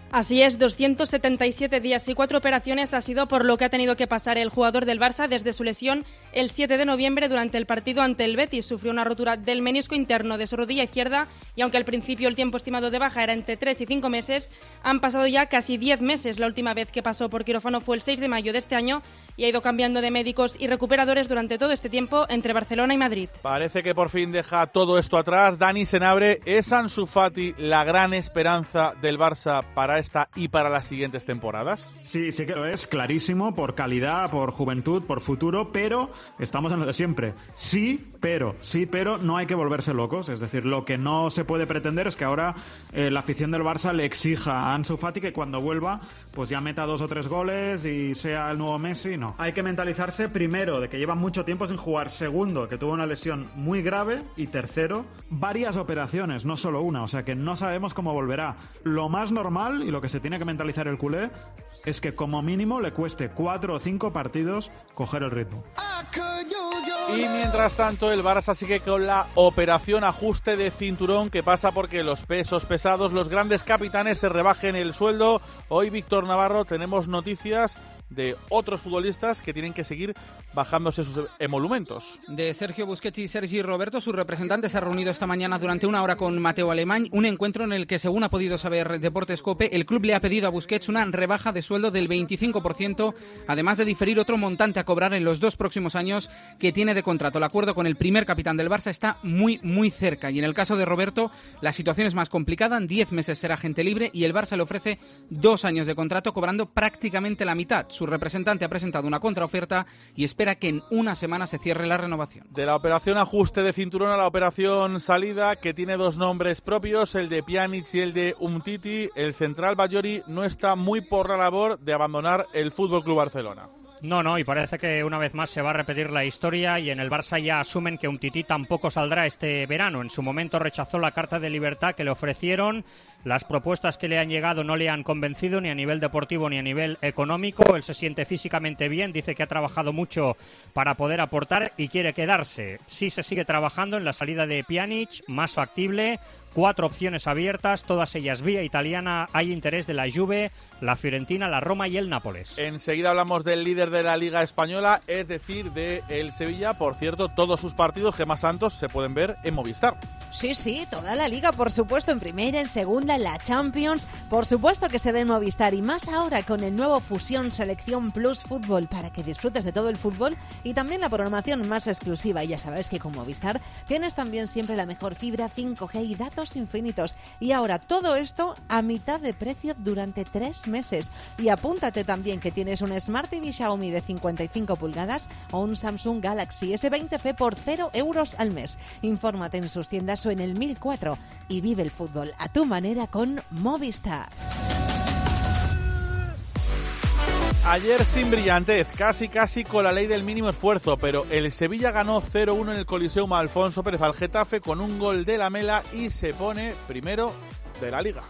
Así es, doscientos setenta y siete días y cuatro operaciones ha sido por lo que ha tenido que pasar el jugador del Barça desde su lesión el siete de noviembre durante el partido ante el Betis. Sufrió una rotura del menisco interno de su rodilla izquierda y aunque al principio el tiempo estimado de baja era entre tres y cinco meses, han pasado ya casi diez meses. La última vez que pasó por quirófano fue el seis de mayo de este año y ha ido cambiando de médicos y recuperadores durante todo este tiempo entre Barcelona y Madrid. Parece que por fin deja todo esto atrás. Dani Senabre, ¿es Ansu Fati la gran esperanza del Barça para esta y para las siguientes temporadas? Sí, sí que lo es, clarísimo, por calidad, por juventud, por futuro, pero estamos en lo de siempre. Sí, pero, sí, pero no hay que volverse locos. Es decir, lo que no se puede pretender es que ahora eh, la afición del Barça le exija a Ansu Fati que cuando vuelva pues ya meta dos o tres goles y sea el nuevo Messi. No. Hay que mentalizarse, primero, de que lleva mucho tiempo sin jugar, segundo, que tuvo una lesión muy grave y tercero, varias operaciones, no solo una, o sea que no sabemos cómo volverá. Lo más normal y lo que se tiene que mentalizar el culé es que como mínimo le cueste cuatro o cinco partidos coger el ritmo. Y mientras tanto el Barça sigue con la operación ajuste de cinturón, que pasa porque los pesos pesados, los grandes capitanes se rebajen el sueldo. Hoy, Víctor Navarro, tenemos noticias de otros futbolistas que tienen que seguir bajándose sus emolumentos. De Sergio Busquets y Sergi Roberto, su representante se ha reunido esta mañana durante una hora con Mateo Alemany, un encuentro en el que, según ha podido saber Deportes Cope, el club le ha pedido a Busquets una rebaja de sueldo del veinticinco por ciento, además de diferir otro montante a cobrar en los dos próximos años que tiene de contrato. El acuerdo con el primer capitán del Barça está muy, muy cerca, y en el caso de Roberto la situación es más complicada. En diez meses será agente libre y el Barça le ofrece dos años de contrato cobrando prácticamente la mitad. Su representante ha presentado una contraoferta y espera que en una semana se cierre la renovación. De la operación ajuste de cinturón a la operación salida, que tiene dos nombres propios, el de Pjanic y el de Umtiti, el central Bajori no está muy por la labor de abandonar el F C Barcelona. No, no, y parece que una vez más se va a repetir la historia y en el Barça ya asumen que Umtiti tampoco saldrá este verano. En su momento rechazó la carta de libertad que le ofrecieron. Las propuestas que le han llegado no le han convencido ni a nivel deportivo ni a nivel económico. Él se siente físicamente bien, dice que ha trabajado mucho para poder aportar y quiere quedarse. Sí se sigue trabajando en la salida de Pjanic, más factible. Cuatro opciones abiertas, todas ellas vía italiana. Hay interés de la Juve, la Fiorentina, la Roma y el Nápoles. Enseguida hablamos del líder de la Liga Española, es decir, de el Sevilla. Por cierto, todos sus partidos, Gemma Santos, se pueden ver en Movistar. Sí, sí, toda la Liga, por supuesto, en primera, en segunda, en la Champions. Por supuesto que se ve en Movistar, y más ahora con el nuevo Fusión Selección Plus Fútbol, para que disfrutes de todo el fútbol y también la programación más exclusiva. Y ya sabes que con Movistar tienes también siempre la mejor fibra cinco G y datos infinitos. Y ahora todo esto a mitad de precio durante tres meses. Y apúntate también que tienes un Smart T V Xiaomi de cincuenta y cinco pulgadas o un Samsung Galaxy ese veinte F por cero euros al mes. Infórmate en sus tiendas o en el mil cuatro y vive el fútbol a tu manera con Movistar. Ayer sin brillantez, casi casi con la ley del mínimo esfuerzo, pero el Sevilla ganó cero uno en el Coliseum Alfonso Pérez al Getafe con un gol de Lamela y se pone primero de la Liga.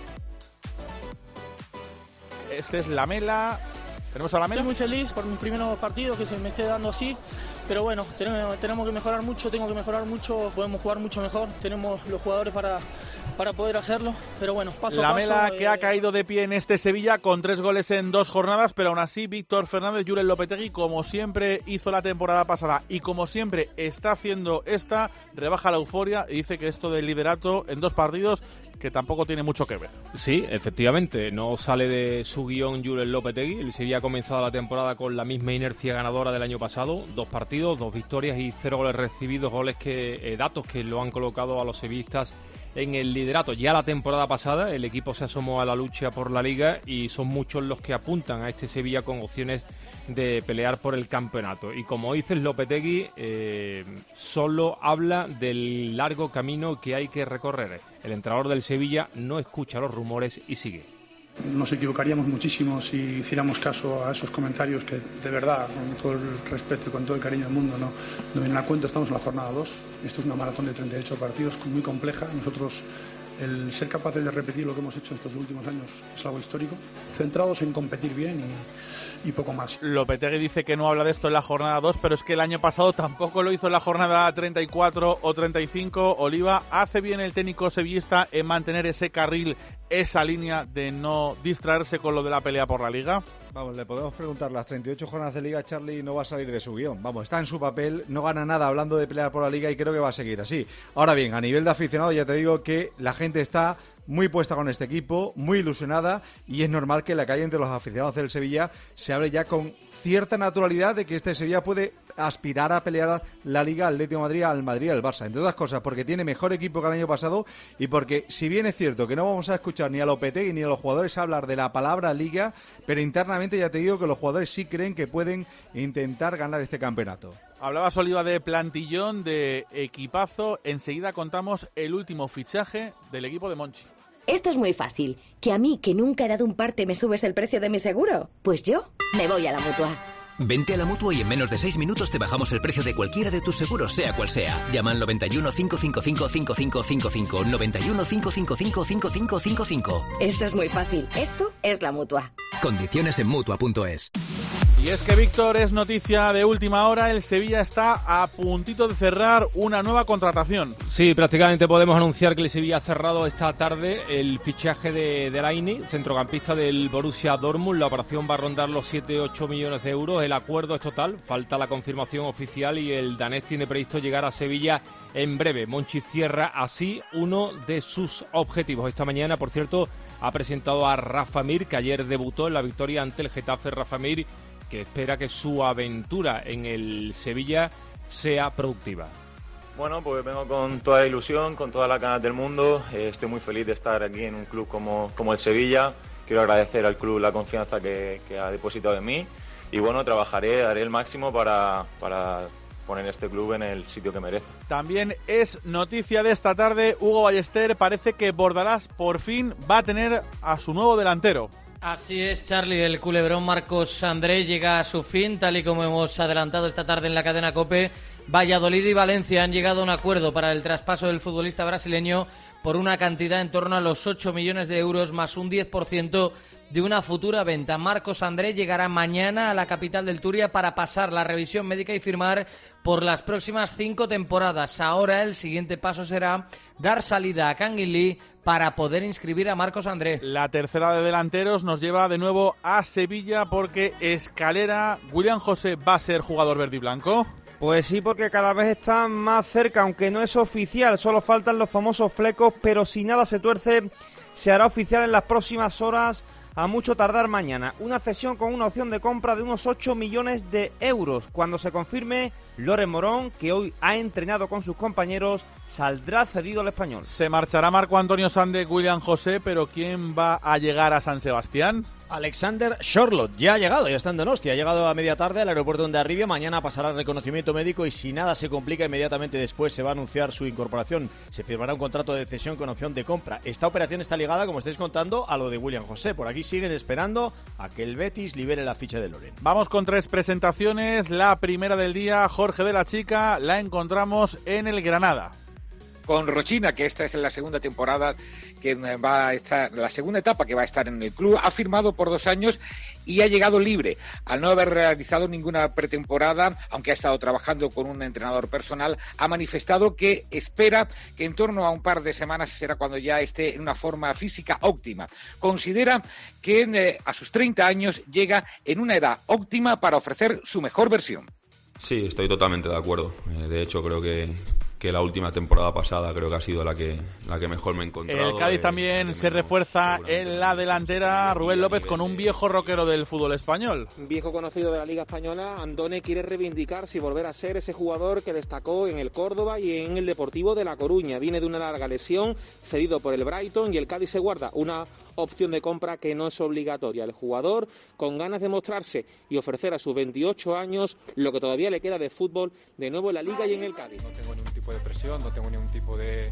Este es Lamela. Tenemos a Lamela. Estoy muy feliz por mi primer partido que se me esté dando así, pero bueno, tenemos, tenemos que mejorar mucho, tengo que mejorar mucho, podemos jugar mucho mejor, tenemos los jugadores para, para poder hacerlo, pero bueno, paso a paso. Lamela que eh, ha caído de pie en este Sevilla con tres goles en dos jornadas, pero aún así Víctor Fernández, Julen Lopetegui, como siempre hizo la temporada pasada y como siempre está haciendo esta, rebaja la euforia y dice que esto del liderato en dos partidos que tampoco tiene mucho que ver. Sí, efectivamente, no sale de su guión Julen Lopetegui. El Sevilla ha comenzado la temporada con la misma inercia ganadora del año pasado, dos partidos, dos victorias y cero goles recibidos, goles que eh, datos que lo han colocado a los sevillistas en el liderato. Ya la temporada pasada el equipo se asomó a la lucha por la Liga y son muchos los que apuntan a este Sevilla con opciones de pelear por el campeonato. Y como dices, Lopetegui eh, solo habla del largo camino que hay que recorrer. El entrenador del Sevilla no escucha los rumores y sigue. Nos equivocaríamos muchísimo si hiciéramos caso a esos comentarios que, de verdad, con todo el respeto y con todo el cariño del mundo, no, no vienen a cuento. Estamos en la jornada dos. Esto es una maratón de treinta y ocho partidos muy compleja. Nosotros, el ser capaces de repetir lo que hemos hecho estos últimos años es algo histórico. Centrados en competir bien y, y poco más. Lopetegui dice que no habla de esto en la jornada dos, pero es que el año pasado tampoco lo hizo en la jornada treinta y cuatro o treinta y cinco. Oliva, ¿hace bien el técnico sevillista en mantener ese carril esa línea de no distraerse con lo de la pelea por la Liga? Vamos, le podemos preguntar, las treinta y ocho jornadas de Liga, Charlie no va a salir de su guión. Vamos, está en su papel, no gana nada hablando de pelear por la Liga y creo que va a seguir así. Ahora bien, a nivel de aficionado ya te digo que la gente está muy puesta con este equipo, muy ilusionada, y es normal que la calle entre los aficionados del Sevilla se hable ya con cierta naturalidad de que este Sevilla puede aspirar a pelear la Liga al Atlético de Madrid, al Madrid y al Barça. Entre otras cosas, porque tiene mejor equipo que el año pasado y porque, si bien es cierto que no vamos a escuchar ni a Lopetegui ni a los jugadores hablar de la palabra Liga, pero internamente ya te digo que los jugadores sí creen que pueden intentar ganar este campeonato. Hablabas, Oliva, de plantillón, de equipazo. Enseguida contamos el último fichaje del equipo de Monchi. Esto es muy fácil. ¿Que a mí, que nunca he dado un parte, me subes el precio de mi seguro? Pues yo me voy a la Mutua. Vente a la Mutua y en menos de seis minutos te bajamos el precio de cualquiera de tus seguros, sea cual sea. Llama al noventa y uno, cinco cinco cinco, cinco cinco cinco cinco, noventa y uno, cinco cinco cinco, cinco cinco cinco cinco. Esto es muy fácil. Esto es la Mutua. Condiciones en Mutua punto es. Y es que, Víctor, es noticia de última hora, el Sevilla está a puntito de cerrar una nueva contratación. Sí, prácticamente podemos anunciar que el Sevilla ha cerrado esta tarde el fichaje de Delaney, centrocampista del Borussia Dortmund. La operación va a rondar los siete ocho millones de euros, el acuerdo es total, falta la confirmación oficial y el danés tiene previsto llegar a Sevilla en breve. Monchi cierra así uno de sus objetivos. Esta mañana, por cierto, ha presentado a Rafa Mir, que ayer debutó en la victoria ante el Getafe. Rafa Mir, que espera que su aventura en el Sevilla sea productiva. Bueno, pues vengo con toda la ilusión, con todas las ganas del mundo. Eh, estoy muy feliz de estar aquí en un club como, como el Sevilla. Quiero agradecer al club la confianza que, que ha depositado en mí. Y bueno, trabajaré, haré el máximo para, para poner este club en el sitio que merece. También es noticia de esta tarde, Hugo Ballester, parece que Bordalás por fin va a tener a su nuevo delantero. Así es, Charlie, el culebrón Marcos André llega a su fin, tal y como hemos adelantado esta tarde en la cadena COPE. Valladolid y Valencia han llegado a un acuerdo para el traspaso del futbolista brasileño por una cantidad en torno a los ocho millones de euros más un diez por ciento de una futura venta. Marcos André llegará mañana a la capital del Turia para pasar la revisión médica y firmar por las próximas cinco temporadas. Ahora el siguiente paso será dar salida a Canguilí para poder inscribir a Marcos André. La tercera de delanteros nos lleva de nuevo a Sevilla porque Escalera, William José, va a ser jugador verde y blanco. Pues sí, porque cada vez está más cerca, aunque no es oficial, solo faltan los famosos flecos, pero si nada se tuerce, se hará oficial en las próximas horas, a mucho tardar mañana. Una cesión con una opción de compra de unos ocho millones de euros. Cuando se confirme, Loren Morón, que hoy ha entrenado con sus compañeros, saldrá cedido al Español. Se marchará Marco Antonio Sande, William José, pero ¿quién va a llegar a San Sebastián? Alexander Schorlot ya ha llegado, ya está en Donostia, ha llegado a media tarde al aeropuerto de Arribia. Mañana pasará el reconocimiento médico y si nada se complica, inmediatamente después se va a anunciar su incorporación. Se firmará un contrato de cesión con opción de compra. Esta operación está ligada, como estáis contando, a lo de William José. Por aquí siguen esperando a que el Betis libere la ficha de Loren. Vamos con tres presentaciones. La primera del día, Jorge de la Chica, la encontramos en el Granada. Con Rochina, que esta es la segunda temporada que va a estar, la segunda etapa que va a estar en el club, ha firmado por dos años y ha llegado libre. Al no haber realizado ninguna pretemporada, aunque ha estado trabajando con un entrenador personal, ha manifestado que espera que en torno a un par de semanas será cuando ya esté en una forma física óptima. Considera que eh, a sus treinta años llega en una edad óptima para ofrecer su mejor versión. Sí, estoy totalmente de acuerdo. Eh, de hecho, creo que que la última temporada pasada creo que ha sido la que la que mejor me he encontrado. El Cádiz de, también de se refuerza en la delantera, Rubén López, con un viejo rockero del fútbol español. Un viejo conocido de la Liga Española, Andone quiere reivindicarse y volver a ser ese jugador que destacó en el Córdoba y en el Deportivo de La Coruña. Viene de una larga lesión, cedido por el Brighton, y el Cádiz se guarda una opción de compra que no es obligatoria. El jugador, con ganas de mostrarse y ofrecer a sus veintiocho años lo que todavía le queda de fútbol, de nuevo en la Liga y en el Cádiz. No tengo ningún tipo de presión, no tengo ningún tipo de,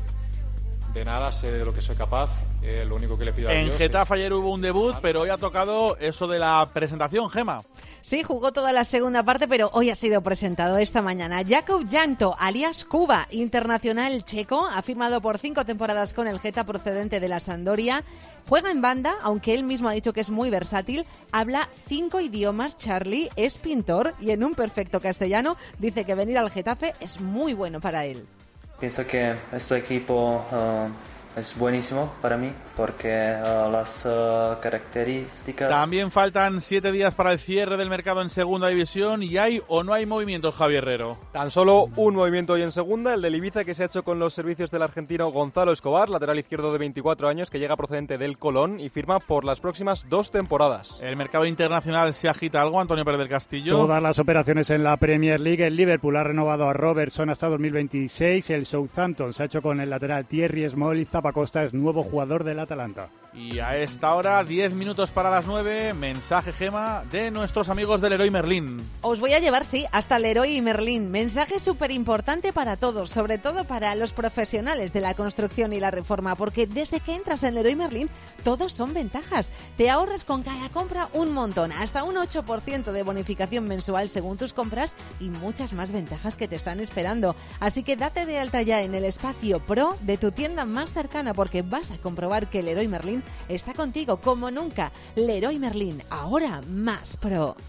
de nada, sé de lo que soy capaz, eh, lo único que le pido a Dios. En Getafe ayer hubo un debut, pero hoy ha tocado eso de la presentación, Gema. Sí, jugó toda la segunda parte, pero hoy ha sido presentado esta mañana. Jakub Janto, alias Cuba, internacional checo, ha firmado por cinco temporadas con el Geta procedente de la Sampdoria. Juega en banda, aunque él mismo ha dicho que es muy versátil. Habla cinco idiomas, Charlie, es pintor y en un perfecto castellano dice que venir al Getafe es muy bueno para él. Pienso que este equipo uh, es buenísimo para mí porque uh, las uh, características... También faltan siete días para el cierre del mercado en Segunda División y hay o no hay movimientos, Javier Herrero. Tan solo un movimiento hoy en Segunda, el del Ibiza, que se ha hecho con los servicios del argentino Gonzalo Escobar, lateral izquierdo de veinticuatro años, que llega procedente del Colón y firma por las próximas dos temporadas. El mercado internacional se agita algo, Antonio Pérez del Castillo. Todas las operaciones en la Premier League. El Liverpool ha renovado a Robertson hasta dos mil veintiséis. El Southampton se ha hecho con el lateral Thierry Small y Zappacosta es nuevo jugador del Atalanta. Y a esta hora, diez minutos para las nueve, mensaje, Gema, de nuestros amigos del Leroy Merlin. Os voy a llevar, sí, hasta Leroy Merlin. Mensaje súper importante para todos, sobre todo para los profesionales de la construcción y la reforma, porque desde que entras en Leroy Merlin, todos son ventajas. Te ahorras con cada compra un montón, hasta un ocho por ciento de bonificación mensual según tus compras y muchas más ventajas que te están esperando. Así que date de alta ya en el espacio Pro de tu tienda más cercana, porque vas a comprobar que Leroy Merlin está contigo como nunca. Leroy Merlin, ahora más pro.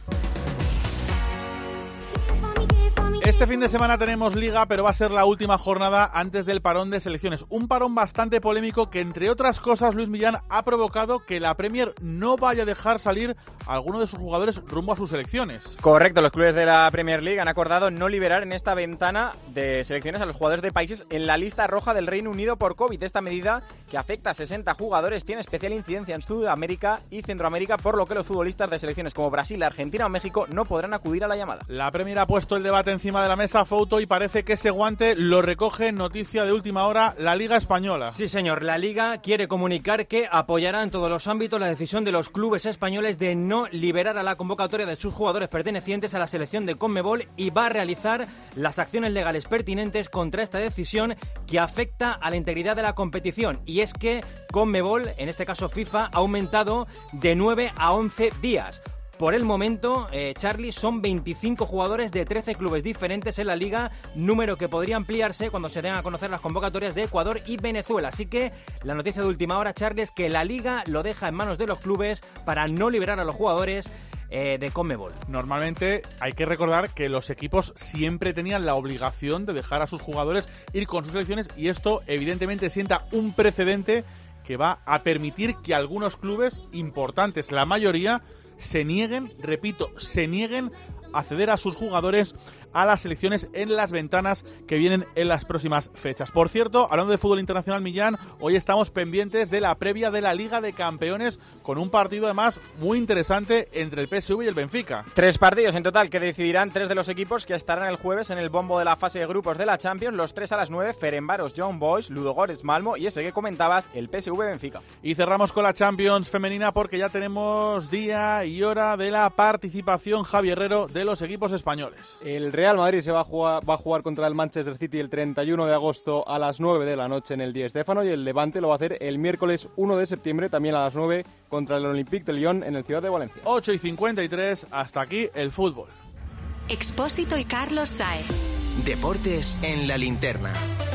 Este fin de semana tenemos Liga, pero va a ser la última jornada antes del parón de selecciones. Un parón bastante polémico que, entre otras cosas, Luis Millán ha provocado que la Premier no vaya a dejar salir a alguno de sus jugadores rumbo a sus selecciones. Correcto, los clubes de la Premier League han acordado no liberar en esta ventana de selecciones a los jugadores de países en la lista roja del Reino Unido por COVID. Esta medida, que afecta a sesenta jugadores, tiene especial incidencia en Sudamérica y Centroamérica, por lo que los futbolistas de selecciones como Brasil, Argentina o México no podrán acudir a la llamada. La Premier ha puesto el debate encima de la mesa, Fouto, y parece que ese guante lo recoge, noticia de última hora, la Liga Española. Sí, señor, la Liga quiere comunicar que apoyará en todos los ámbitos la decisión de los clubes españoles de no liberar a la convocatoria de sus jugadores pertenecientes a la selección de Conmebol y va a realizar las acciones legales pertinentes contra esta decisión que afecta a la integridad de la competición. Y es que Conmebol, en este caso FIFA, ha aumentado de nueve a once días. Por el momento, eh, Charlie, son veinticinco jugadores de trece clubes diferentes en la Liga, número que podría ampliarse cuando se den a conocer las convocatorias de Ecuador y Venezuela. Así que la noticia de última hora, Charlie, es que la Liga lo deja en manos de los clubes para no liberar a los jugadores eh, de Conmebol. Normalmente hay que recordar que los equipos siempre tenían la obligación de dejar a sus jugadores ir con sus selecciones y esto evidentemente sienta un precedente que va a permitir que algunos clubes importantes, la mayoría, se nieguen, repito, se nieguen a ceder a sus jugadores a las selecciones en las ventanas que vienen en las próximas fechas. Por cierto, hablando de fútbol internacional, Millán, hoy estamos pendientes de la previa de la Liga de Campeones con un partido además muy interesante entre el P S V y el Benfica. Tres partidos en total que decidirán tres de los equipos que estarán el jueves en el bombo de la fase de grupos de la Champions, los tres a las nueve, Ferencváros Young Boys, Ludogorets Malmo y ese que comentabas, el P S V Benfica. Y cerramos con la Champions femenina porque ya tenemos día y hora de la participación, Javier Herrero, de los equipos españoles. El Real Madrid se va a jugar, va a jugar contra el Manchester City el treinta y uno de agosto a las nueve de la noche en el Di Stéfano y el Levante lo va a hacer el miércoles uno de septiembre también a las nueve contra el Olympique de Lyon en el Ciudad de Valencia. ocho y cincuenta y tres, hasta aquí el fútbol. Expósito y Carlos Saez. Deportes en la linterna.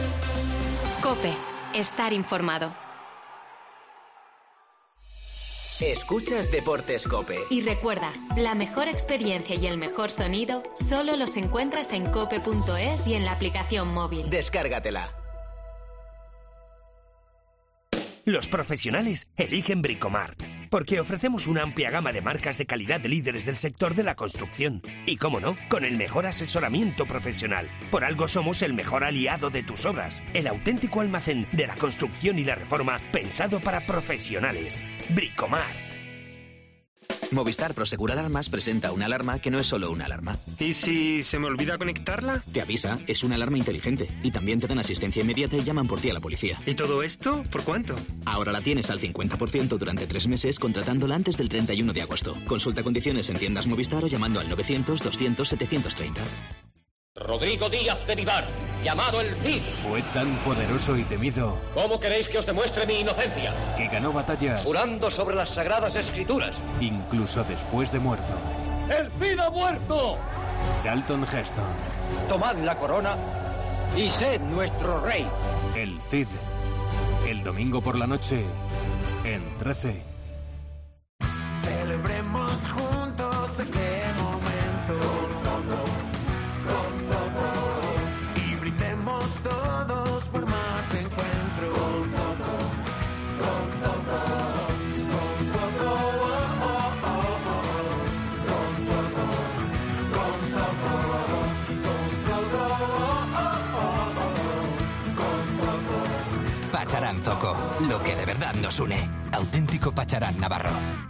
COPE. Estar informado. Escuchas Deportes COPE. Y recuerda, la mejor experiencia y el mejor sonido solo los encuentras en cope punto es y en la aplicación móvil. Descárgatela. Los profesionales eligen Bricomart, porque ofrecemos una amplia gama de marcas de calidad de líderes del sector de la construcción. Y cómo no, con el mejor asesoramiento profesional. Por algo somos el mejor aliado de tus obras, el auténtico almacén de la construcción y la reforma pensado para profesionales. Bricomart. Movistar Prosegur Alarmas presenta una alarma que no es solo una alarma. ¿Y si se me olvida conectarla? Te avisa, es una alarma inteligente y también te dan asistencia inmediata y llaman por ti a la policía. ¿Y todo esto por cuánto? Ahora la tienes al cincuenta por ciento durante tres meses contratándola antes del treinta y uno de agosto. Consulta condiciones en tiendas Movistar o llamando al novecientos, doscientos, setecientos treinta. Rodrigo Díaz de Vivar, llamado el Cid. Fue tan poderoso y temido. ¿Cómo queréis que os demuestre mi inocencia? Que ganó batallas. Jurando sobre las sagradas escrituras. Incluso después de muerto. ¡El Cid ha muerto! Charlton Heston. Tomad la corona y sed nuestro rey. El Cid. El domingo por la noche en trece. Celebremos juntos este momento. Y brindemos todos por más encuentros. Pacharán Zoco, lo que de verdad nos une. Auténtico Pacharán navarro.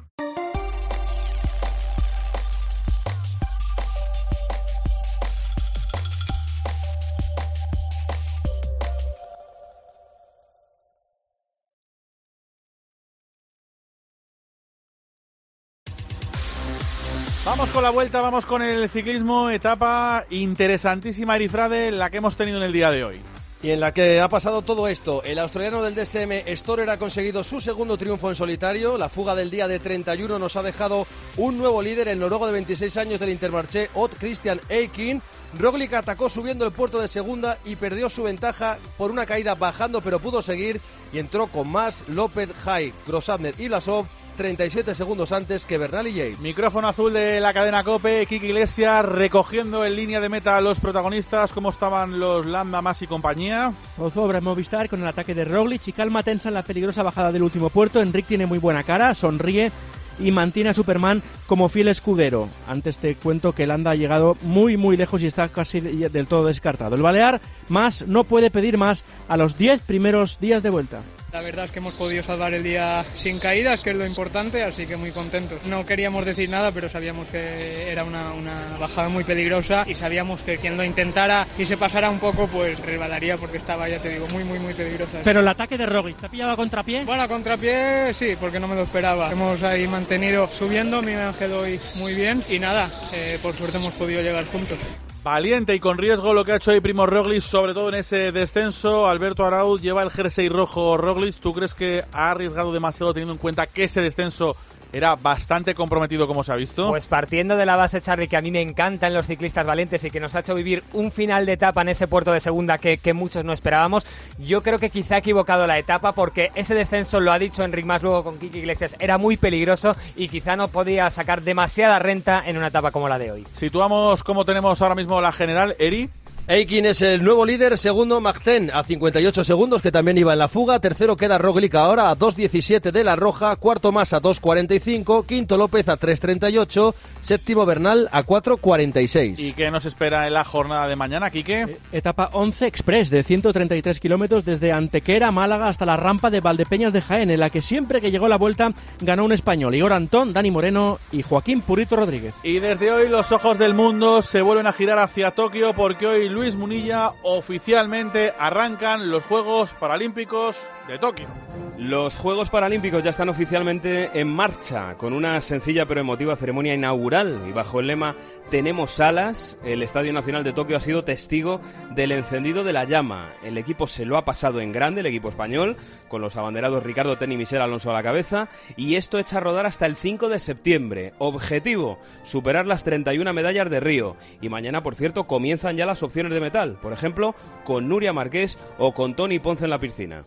Vamos con la vuelta, vamos con el ciclismo, etapa interesantísima, Erifrade, la que hemos tenido en el día de hoy. Y en la que ha pasado todo esto. El australiano del D S M, Storer, ha conseguido su segundo triunfo en solitario. La fuga del día de treinta y uno nos ha dejado un nuevo líder, el noruego de veintiséis años del Intermarché, Odd Christian Eikin. Roglic atacó subiendo el puerto de segunda y perdió su ventaja por una caída bajando, pero pudo seguir y entró con más López, Hay, Grossadner y Blasov treinta y siete segundos antes que Bernal y Yates. Micrófono azul de la cadena COPE, Kiki Iglesias recogiendo en línea de meta a los protagonistas. ¿Cómo estaban los Landa, Mas y compañía? Zozobra Movistar con el ataque de Roglic y calma tensa en la peligrosa bajada del último puerto. Enric tiene muy buena cara, sonríe y mantiene a Superman como fiel escudero. Antes te cuento que Landa ha llegado muy muy lejos y está casi del todo descartado. El Balear Mas no puede pedir más a los diez primeros días de vuelta. La verdad es que hemos podido salvar el día sin caídas, que es lo importante, así que muy contentos. No queríamos decir nada, pero sabíamos que era una, una bajada muy peligrosa y sabíamos que quien lo intentara y se pasara un poco, pues resbalaría porque estaba, ya te digo, muy, muy, muy peligrosa. Pero el ataque de Roglic, ¿te ha pillado a contrapié? Bueno, a contrapié sí, porque no me lo esperaba. Hemos ahí mantenido subiendo, a mí me ha quedado hoy muy bien y nada, eh, por suerte hemos podido llegar juntos. Valiente y con riesgo lo que ha hecho hoy Primo Roglic, sobre todo en ese descenso. Alberto Arauz lleva el jersey rojo Roglic. ¿Tú crees que ha arriesgado demasiado teniendo en cuenta que ese descenso era bastante comprometido, como se ha visto? Pues partiendo de la base, Charly, que a mí me encantan los ciclistas valientes y que nos ha hecho vivir un final de etapa en ese puerto de segunda que, que muchos no esperábamos, yo creo que quizá ha equivocado la etapa porque ese descenso, lo ha dicho Enric Mas luego con Kiki Iglesias, era muy peligroso y quizá no podía sacar demasiada renta en una etapa como la de hoy. Situamos cómo tenemos ahora mismo la general, Eri. Eikin es el nuevo líder, segundo Magten a cincuenta y ocho segundos, que también iba en la fuga, tercero queda Roglic ahora a dos diecisiete de la Roja, cuarto Mas a dos cuarenta y cinco, quinto López a tres treinta y ocho, séptimo Bernal a cuatro cuarenta y seis. ¿Y qué nos espera en la jornada de mañana, Quique? Etapa once Express de ciento treinta y tres kilómetros desde Antequera, Málaga hasta la rampa de Valdepeñas de Jaén, en la que siempre que llegó la vuelta ganó un español, Igor Antón, Dani Moreno y Joaquín Purito Rodríguez. Y desde hoy los ojos del mundo se vuelven a girar hacia Tokio porque hoy Luis Munilla oficialmente arrancan los Juegos Paralímpicos de Tokio. Los Juegos Paralímpicos ya están oficialmente en marcha, con una sencilla pero emotiva ceremonia inaugural y bajo el lema "Tenemos alas", el Estadio Nacional de Tokio ha sido testigo del encendido de la llama. El equipo se lo ha pasado en grande, el equipo español, con los abanderados Ricardo Ten y Michel Alonso a la cabeza, y esto echa a rodar hasta el cinco de septiembre. Objetivo: superar las treinta y una medallas de Río. Y mañana, por cierto, comienzan ya las opciones de metal, por ejemplo, con Nuria Marqués o con Toni Ponce en la piscina.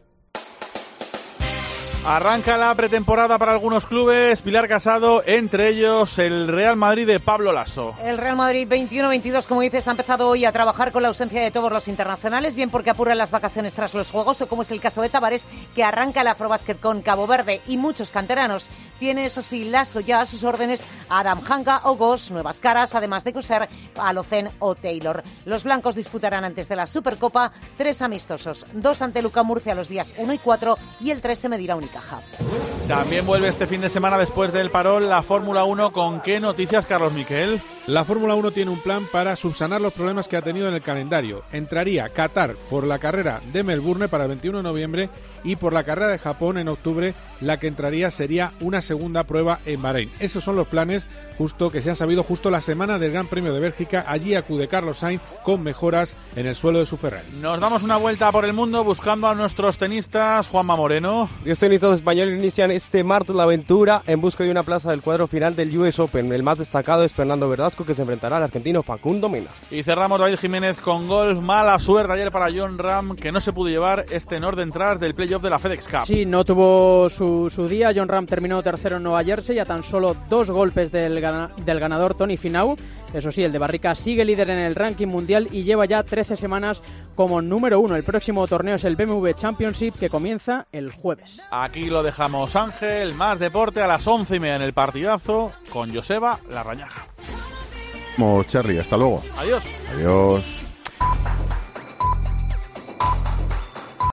Arranca la pretemporada para algunos clubes, Pilar Casado, entre ellos el Real Madrid de Pablo Lasso. El Real Madrid veintiuno veintidós, como dices, ha empezado hoy a trabajar con la ausencia de todos los internacionales, bien porque apuran las vacaciones tras los Juegos, o como es el caso de Tavares, que arranca el Afrobásquet con Cabo Verde, y muchos canteranos. Tiene, eso sí, Lasso ya a sus órdenes a Adam Hanga o Goss, nuevas caras, además de coser a Locen o Taylor. Los blancos disputarán antes de la Supercopa tres amistosos, dos ante Luca Murcia los días uno y cuatro, y el tres se medirá Unicaja. También vuelve este fin de semana después del parón la Fórmula uno. ¿Con qué noticias, Carlos Miquel? La Fórmula uno tiene un plan para subsanar los problemas que ha tenido en el calendario. Entraría Qatar por la carrera de Melbourne para el veintiuno de noviembre y por la carrera de Japón en octubre. La que entraría sería una segunda prueba en Bahrein. Esos son los planes justo que se han sabido justo la semana del Gran Premio de Bélgica. Allí acude Carlos Sainz con mejoras en el suelo de su Ferrari. Nos damos una vuelta por el mundo buscando a nuestros tenistas. Juanma Moreno. Los tenistas españoles inician este martes la aventura en busca de una plaza del cuadro final del U S Open. El más destacado es Fernando Verdasco, que se enfrentará al argentino Facundo Mena. Y cerramos David Jiménez con golf. Mala suerte ayer para Jon Rahm, que no se pudo llevar este Northern Trust del playoff de la FedEx Cup. Sí, no tuvo su, su día. Jon Rahm terminó tercero en Nueva Jersey, a tan solo dos golpes del, gana, del ganador Tony Finau. Eso sí, el de Barrica sigue líder en el ranking mundial y lleva ya trece semanas como número uno. El próximo torneo es el B M W Championship, que comienza el jueves. Aquí lo dejamos, Ángel. Más deporte a las once y media en el partidazo con Joseba Larrañaga. Charly, hasta luego. Adiós. Adiós.